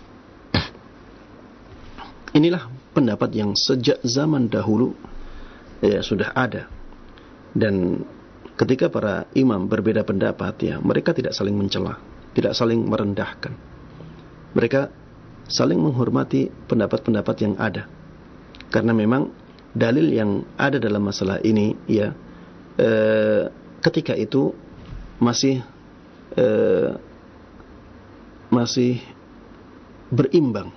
Inilah pendapat yang sejak zaman dahulu ya sudah ada. Dan ketika para imam berbeda pendapat ya, mereka tidak saling mencela, tidak saling merendahkan. Mereka saling menghormati pendapat-pendapat yang ada. Karena memang dalil yang ada dalam masalah ini ya eh, ketika itu masih eh, masih berimbang,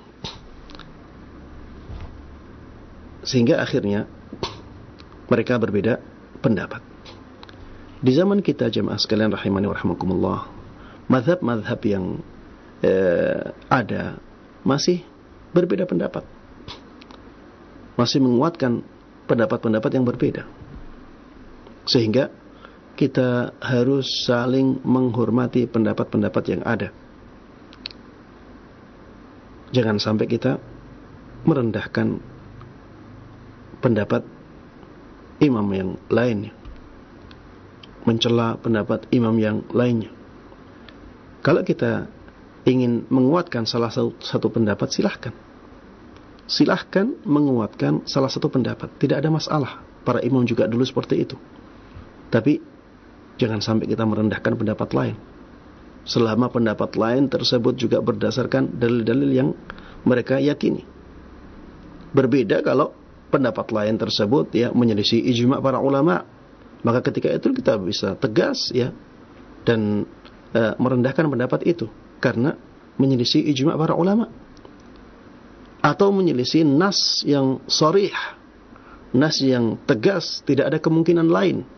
sehingga akhirnya mereka berbeda pendapat. Di zaman kita jemaah sekalian rahimani wa rahimakumullah, mazhab-mazhab yang eh, ada masih berbeda pendapat, masih menguatkan pendapat-pendapat yang berbeda, sehingga kita harus saling menghormati pendapat-pendapat yang ada. Jangan sampai kita merendahkan pendapat imam yang lainnya, mencela pendapat imam yang lainnya. Kalau kita ingin menguatkan salah satu, satu pendapat, silahkan. Silahkan menguatkan salah satu pendapat. Tidak ada masalah. Para imam juga dulu seperti itu. Tapi jangan sampai kita merendahkan pendapat lain. Selama pendapat lain tersebut juga berdasarkan dalil-dalil yang mereka yakini. Berbeda kalau pendapat lain tersebut ya menyelisih ijma' para ulama, maka ketika itu kita bisa tegas ya dan e, merendahkan pendapat itu karena menyelisih ijma' para ulama atau menyelisih nas yang sharih, nas yang tegas, tidak ada kemungkinan lain,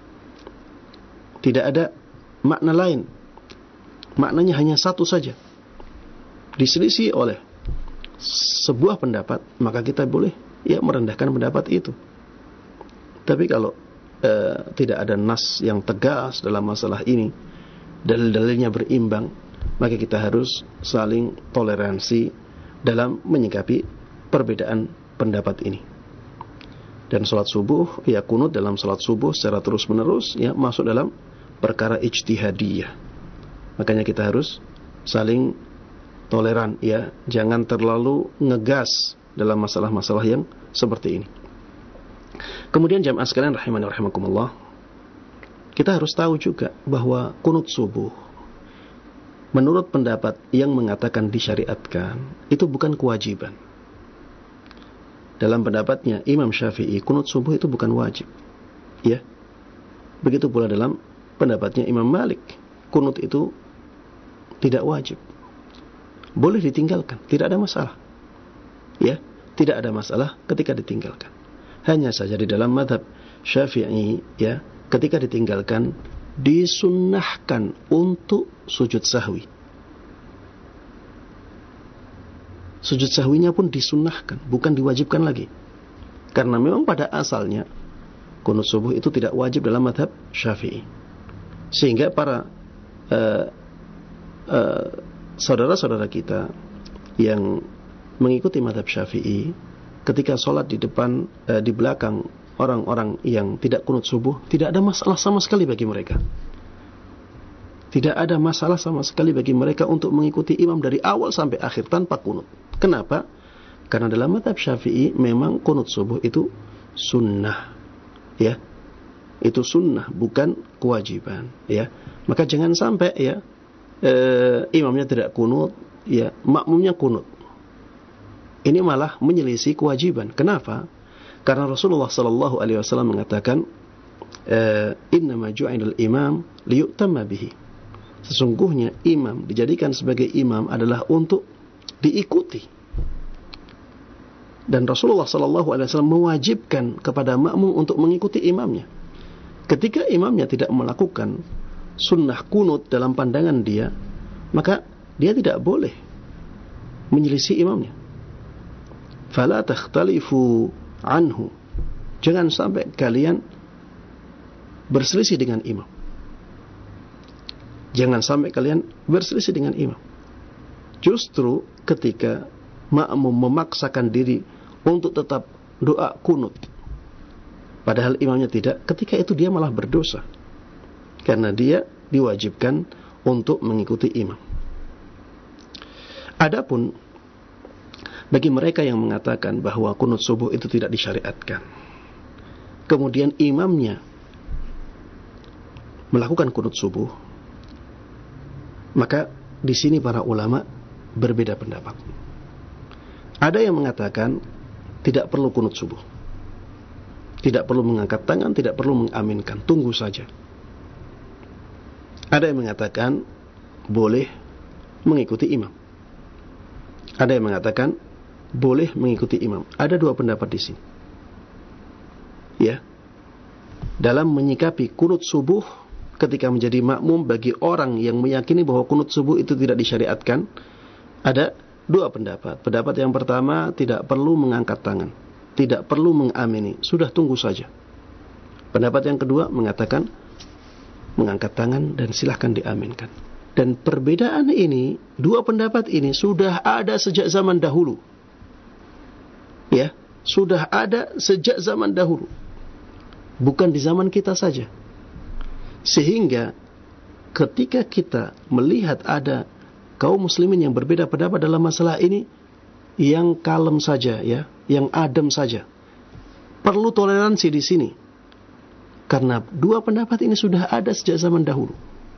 tidak ada makna lain, maknanya hanya satu saja, diselisih oleh sebuah pendapat, maka kita boleh ya merendahkan pendapat itu. Tapi kalau e, tidak ada nas yang tegas dalam masalah ini, dalil-dalilnya berimbang, maka kita harus saling toleransi dalam menyikapi perbedaan pendapat ini. Dan salat subuh, ya kunut dalam salat subuh secara terus-menerus ya masuk dalam perkara ijtihadiyah. Makanya kita harus saling toleran ya, jangan terlalu ngegas dalam masalah-masalah yang seperti ini. Kemudian jamaah sekalian rahimani wa rahimakumullah, kita harus tahu juga bahwa kunut subuh menurut pendapat yang mengatakan disyariatkan itu bukan kewajiban. Dalam pendapatnya Imam Syafi'i, kunut subuh itu bukan wajib. Ya. Begitu pula dalam pendapatnya Imam Malik, kunut itu tidak wajib. Boleh ditinggalkan, tidak ada masalah. Ya, tidak ada masalah ketika ditinggalkan. Hanya saja di dalam mazhab Syafi'i ya, ketika ditinggalkan disunnahkan untuk sujud sahwi. Sujud sahwinya pun disunnahkan, bukan diwajibkan lagi. Karena memang pada asalnya kunut subuh itu tidak wajib dalam mazhab Syafi'i. Sehingga para uh, uh, saudara-saudara kita yang mengikuti mazhab Syafi'i, ketika sholat di depan, uh, di belakang orang-orang yang tidak kunut subuh, tidak ada masalah sama sekali bagi mereka. Tidak ada masalah sama sekali bagi mereka untuk mengikuti imam dari awal sampai akhir tanpa kunut. Kenapa? Karena dalam mazhab Syafi'i memang kunut subuh itu sunnah. Ya. Itu sunnah, bukan kewajiban, ya. Maka jangan sampai ya e, imamnya tidak kunut, ya, makmumnya kunut. Ini malah menyelisih kewajiban. Kenapa? Karena Rasulullah sallallahu alaihi wasallam mengatakan, "Innama ju'ilal imam liyu'tamma bihi." Sesungguhnya imam dijadikan sebagai imam adalah untuk diikuti. Dan Rasulullah sallallahu alaihi wasallam mewajibkan kepada makmum untuk mengikuti imamnya. Ketika imamnya tidak melakukan sunnah kunut dalam pandangan dia, maka dia tidak boleh menyelisih imamnya. Fala takhtalifu anhu. Jangan sampai kalian berselisih dengan imam. Jangan sampai kalian berselisih dengan imam. Justru ketika makmum memaksakan diri untuk tetap doa kunut, padahal imamnya tidak, ketika itu dia malah berdosa, karena dia diwajibkan untuk mengikuti imam. Adapun bagi mereka yang mengatakan bahwa kunut subuh itu tidak disyariatkan, kemudian imamnya melakukan kunut subuh, maka di sini para ulama berbeda pendapat. Ada yang mengatakan tidak perlu kunut subuh, tidak perlu mengangkat tangan, tidak perlu mengaminkan, tunggu saja. Ada yang mengatakan boleh mengikuti imam. Ada yang mengatakan boleh mengikuti imam. Ada dua pendapat di sini. Ya. Dalam menyikapi kunut subuh ketika menjadi makmum bagi orang yang meyakini bahwa kunut subuh itu tidak disyariatkan, ada dua pendapat. Pendapat yang pertama, tidak perlu mengangkat tangan, tidak perlu mengamini, sudah tunggu saja. Pendapat yang kedua mengatakan mengangkat tangan dan silahkan diaminkan. Dan perbedaan ini, dua pendapat ini sudah ada sejak zaman dahulu. Ya, sudah ada sejak zaman dahulu. Bukan di zaman kita saja. Sehingga ketika kita melihat ada kaum muslimin yang berbeda pendapat dalam masalah ini, yang kalem saja ya, yang adem saja. Perlu toleransi di sini. Karena dua pendapat ini sudah ada sejak zaman dahulu.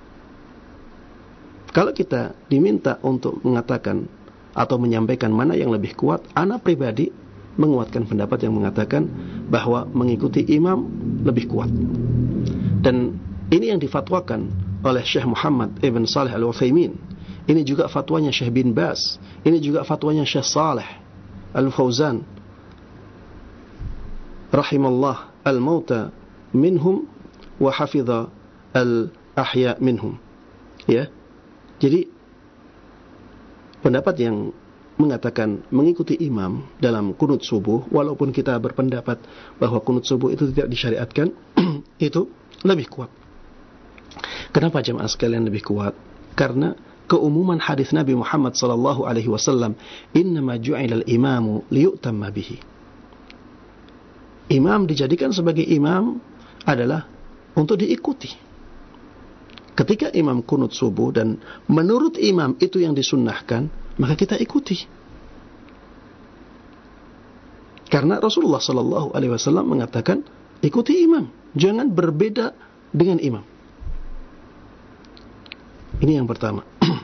Kalau kita diminta untuk mengatakan atau menyampaikan mana yang lebih kuat, ana pribadi menguatkan pendapat yang mengatakan bahwa mengikuti imam lebih kuat. Dan ini yang difatwakan oleh Syekh Muhammad Ibn Salih Al-Utsaimin. Ini juga fatwanya Syekh bin Baz. Ini juga fatwanya Syekh Saleh Al-Fauzan rahimallah al-mauta minhum wa hafidha al-ahya minhum. Ya. Jadi pendapat yang mengatakan mengikuti imam dalam kunut subuh, walaupun kita berpendapat bahwa kunut subuh itu tidak disyariatkan, itu lebih kuat. Kenapa jemaah sekalian lebih kuat? Karena keumuman hadis Nabi Muhammad sallallahu alaihi wasallam, "Innama ju'ilal imamu liyu'tamma bihi." Imam dijadikan sebagai imam adalah untuk diikuti. Ketika imam kunut subuh dan menurut imam itu yang disunnahkan, maka kita ikuti. Karena Rasulullah sallallahu alaihi wasallam mengatakan, ikuti imam, jangan berbeda dengan imam. Ini yang pertama.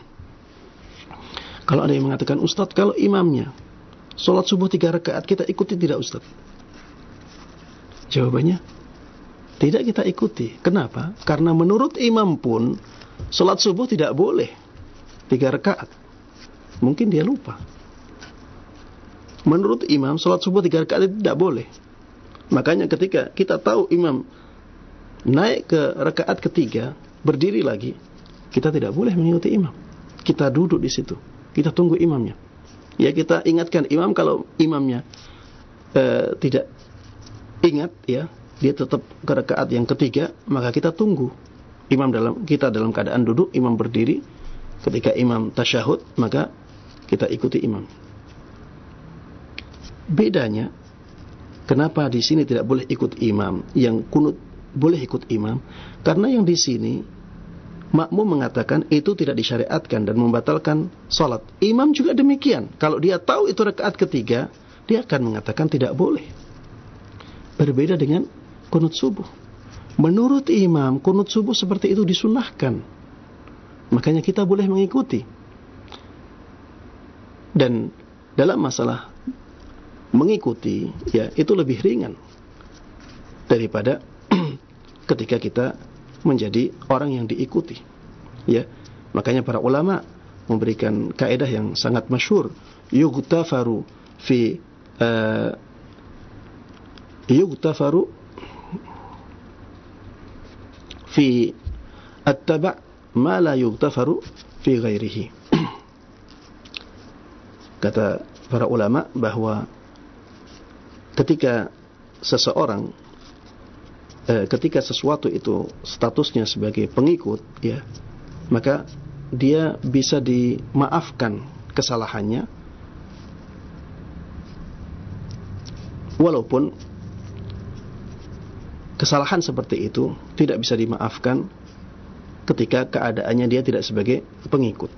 Kalau ada yang mengatakan, Ustaz, kalau imamnya sholat subuh tiga rakaat, kita ikuti tidak Ustaz? Jawabannya, tidak kita ikuti. Kenapa? Karena menurut imam pun sholat subuh tidak boleh tiga rakaat. Mungkin dia lupa. Menurut imam sholat subuh tiga rakaat itu tidak boleh. Makanya ketika kita tahu imam naik ke rakaat ketiga, berdiri lagi, kita tidak boleh mengikuti imam. Kita duduk di situ. Kita tunggu imamnya. Ya, kita ingatkan imam, kalau imamnya uh, tidak ingat, ya, dia tetap ke rakaat yang ketiga, maka kita tunggu imam dalam kita dalam keadaan duduk, imam berdiri. Ketika imam tasyahud, maka kita ikuti imam. Bedanya, kenapa di sini tidak boleh ikut imam, yang kunut boleh ikut imam? Karena yang di sini makmum mengatakan itu tidak disyariatkan dan membatalkan salat. Imam juga demikian. Kalau dia tahu itu rakaat ketiga, dia akan mengatakan tidak boleh. Berbeda dengan kunut subuh. Menurut imam, kunut subuh seperti itu disunnahkan. Makanya kita boleh mengikuti. Dan dalam masalah mengikuti, ya, itu lebih ringan daripada ketika kita menjadi orang yang diikuti. Ya, makanya para ulama memberikan kaidah yang sangat masyhur, yughtafaru fi uh, yughtafaru fi at-taba' ma la yughtafaru fi ghairihi. Kata para ulama bahwa ketika seseorang eh, ketika sesuatu itu statusnya sebagai pengikut, ya, maka dia bisa dimaafkan kesalahannya Walaupun kesalahan seperti itu tidak bisa dimaafkan ketika keadaannya dia tidak sebagai pengikut.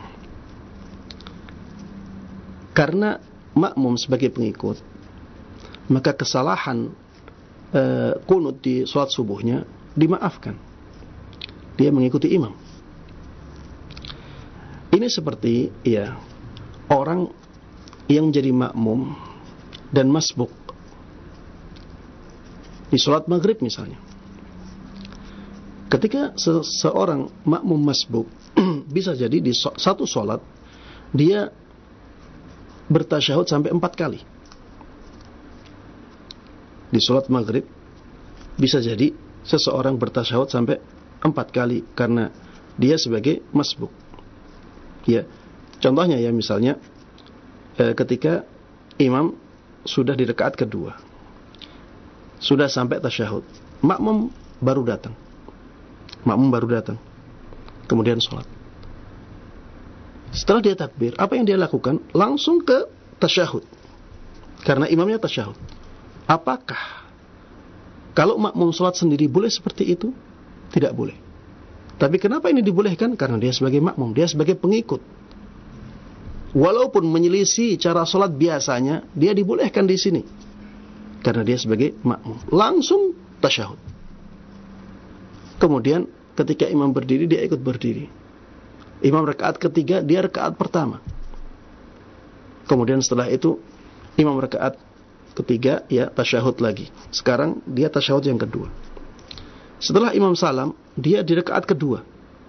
Karena makmum sebagai pengikut, maka kesalahan uh, kunut di sholat subuhnya dimaafkan. Dia mengikuti imam. Ini seperti ya orang yang menjadi makmum dan masbuk di sholat maghrib misalnya. Ketika seseorang makmum masbuk bisa jadi di satu sholat dia bertasyahud sampai empat kali. Di sholat maghrib bisa jadi seseorang bertasyahud sampai empat kali karena dia sebagai masbuk. Ya, contohnya ya misalnya eh, ketika imam sudah di rakaat kedua, sudah sampai tasyahud, makmum baru datang, makmum baru datang, kemudian sholat. Setelah dia takbir, apa yang dia lakukan? Langsung ke tasyahud, karena imamnya tasyahud. Apakah kalau makmum sholat sendiri boleh seperti itu? Tidak boleh. Tapi kenapa ini dibolehkan? Karena dia sebagai makmum, dia sebagai pengikut. Walaupun menyelisih cara sholat biasanya, dia dibolehkan di sini. Karena dia sebagai makmum. Langsung tasyahud. Kemudian ketika imam berdiri, dia ikut berdiri. Imam rakaat ketiga, dia rakaat pertama. Kemudian setelah itu, imam rakaat ketiga, ya tasyahud lagi. Sekarang dia tasyahud yang kedua. Setelah imam salam, dia di rakaat kedua.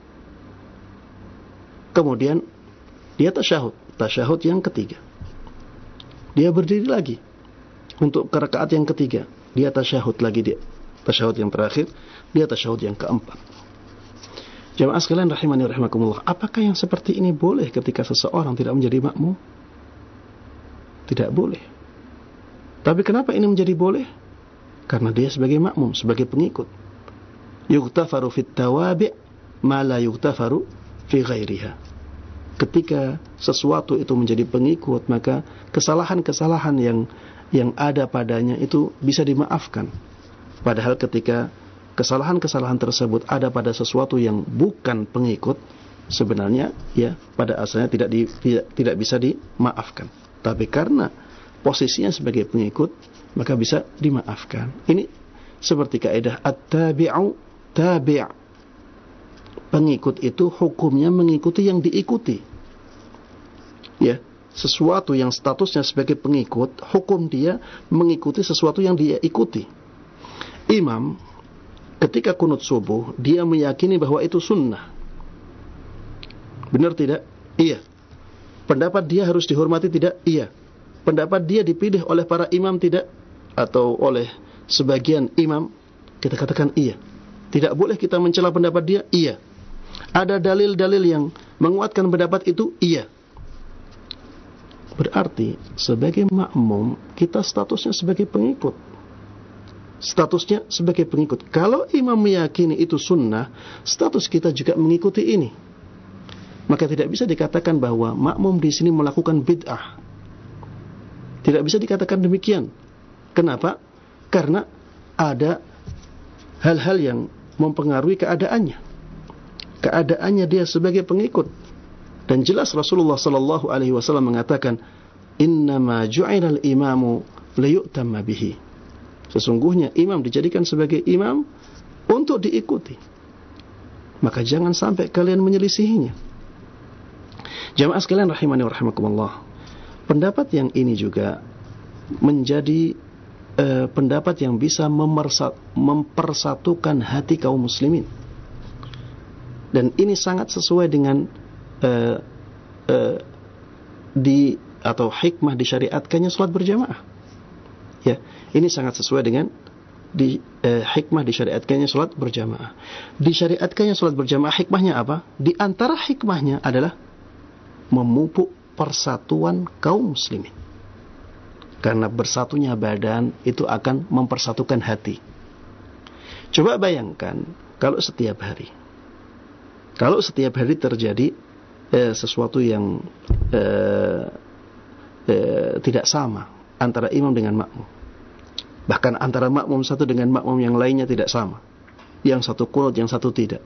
Kemudian dia tasyahud, tasyahud yang ketiga. Dia berdiri lagi untuk ke rakaat yang ketiga. Dia tasyahud lagi, dia tasyahud yang terakhir, dia tasyahud yang keempat. Jamaah sekalian rahimani rahimakumullah, apakah yang seperti ini boleh ketika seseorang tidak menjadi makmum? Tidak boleh. Tapi kenapa ini menjadi boleh? Karena dia sebagai makmum, sebagai pengikut. Yughtafaru fit tawabi' ma la yughtafaru fi ghairiha. Ketika sesuatu itu menjadi pengikut, maka kesalahan-kesalahan yang yang ada padanya itu bisa dimaafkan. Padahal ketika kesalahan-kesalahan tersebut ada pada sesuatu yang bukan pengikut, sebenarnya ya pada asalnya tidak di, tidak, tidak bisa dimaafkan. Tapi karena posisinya sebagai pengikut, maka bisa dimaafkan. Ini seperti kaidah at-tabi'u tabi'. Pengikut itu hukumnya mengikuti yang diikuti. Ya, sesuatu yang statusnya sebagai pengikut, hukum dia mengikuti sesuatu yang dia ikuti. Imam ketika kunut subuh, dia meyakini bahwa itu sunnah. Benar tidak? Iya. Pendapat dia harus dihormati tidak? Iya. Pendapat dia dipilih oleh para imam tidak? Atau oleh sebagian imam? Kita katakan iya. Tidak boleh kita mencela pendapat dia? Iya. Ada dalil-dalil yang menguatkan pendapat itu? Iya. Berarti sebagai makmum, kita statusnya sebagai pengikut. Statusnya sebagai pengikut. Kalau imam meyakini itu sunnah, status kita juga mengikuti ini. Maka tidak bisa dikatakan bahwa makmum di sini melakukan bid'ah. Tidak bisa dikatakan demikian. Kenapa? Karena ada hal-hal yang mempengaruhi keadaannya. Keadaannya dia sebagai pengikut. Dan jelas Rasulullah sallallahu alaihi wasallam mengatakan, "Innama ju'ilal imamu liyu'tamma bihi." Sesungguhnya imam dijadikan sebagai imam untuk diikuti. Maka jangan sampai kalian menyelisihinya. Jamaah sekalian rahimani wa rahimakumullah. Pendapat yang ini juga menjadi uh, pendapat yang bisa memersa, mempersatukan hati kaum muslimin. Dan ini sangat sesuai dengan uh, uh, di atau hikmah disyariatkannya salat berjamaah. Ya, ini sangat sesuai dengan di uh, hikmah disyariatkannya salat berjamaah. Disyariatkannya salat berjamaah, hikmahnya apa? Di antara hikmahnya adalah memupuk persatuan kaum muslimin. Karena bersatunya badan itu akan mempersatukan hati. Coba bayangkan kalau setiap hari, kalau setiap hari terjadi eh, sesuatu yang eh, eh, tidak sama antara imam dengan makmum. Bahkan antara makmum satu dengan makmum yang lainnya tidak sama. Yang satu qunut, yang satu tidak.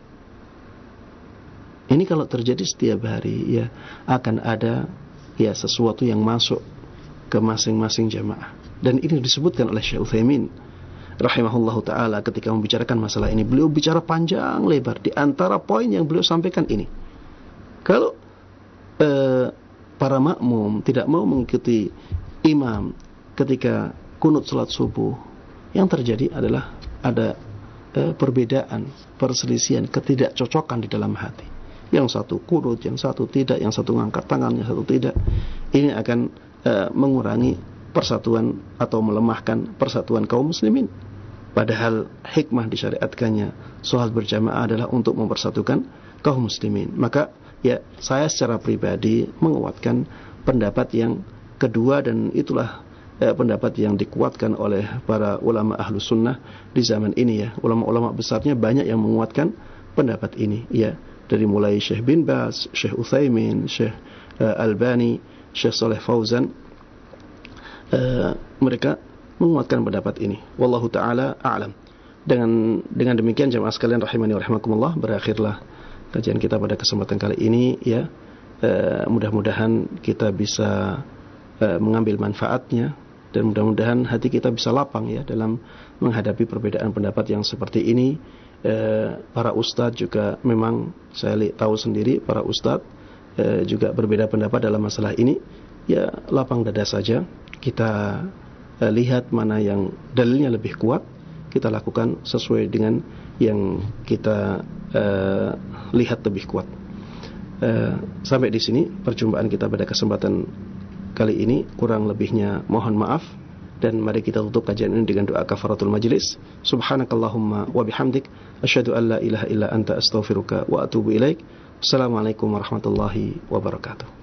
Ini kalau terjadi setiap hari, ya akan ada ya sesuatu yang masuk ke masing-masing jamaah. Dan ini disebutkan oleh Syekh Utsaimin rahimahullahu taala ketika membicarakan masalah ini. Beliau bicara panjang lebar. Di antara poin yang beliau sampaikan ini, kalau eh, para makmum tidak mau mengikuti imam ketika kunut salat subuh, yang terjadi adalah ada eh, perbedaan, perselisihan, ketidakcocokan di dalam hati. Yang satu kunut, yang satu tidak, yang satu ngangkat tangan, yang satu tidak. Ini akan uh, mengurangi persatuan atau melemahkan persatuan kaum muslimin. Padahal hikmah disyariatkannya salat berjamaah adalah untuk mempersatukan kaum muslimin. Maka ya saya secara pribadi menguatkan pendapat yang kedua, dan itulah uh, pendapat yang dikuatkan oleh para ulama ahlus sunnah di zaman ini ya. Ulama-ulama besarnya banyak yang menguatkan pendapat ini ya. Dari mulai Syekh bin Baz, Syekh Utsaimin, Syekh uh, Albani, Syekh Saleh Fauzan, uh, mereka menguatkan pendapat ini. Wallahu taala a'lam. Dengan dengan demikian jemaah sekalian rahimani wa rahimakumullah, berakhirlah kajian kita pada kesempatan kali ini ya. Uh, mudah-mudahan kita bisa uh, mengambil manfaatnya, dan mudah-mudahan hati kita bisa lapang ya dalam menghadapi perbedaan pendapat yang seperti ini. Eh, para ustadz juga memang saya li- tahu sendiri para ustadz eh, juga berbeda pendapat dalam masalah ini. Ya lapang dada saja, kita eh, lihat mana yang dalilnya lebih kuat, kita lakukan sesuai dengan yang kita eh, lihat lebih kuat. Eh, sampai di sini perjumpaan kita pada kesempatan kali ini. Kurang lebihnya mohon maaf. Dan mari kita tutup kajian ini dengan doa kafaratul majlis. Subhanakallahumma wa bihamdik, asyhadu an la ilaha illa anta astaghfiruka wa atubu ilaik. Assalamualaikum warahmatullahi wabarakatuh.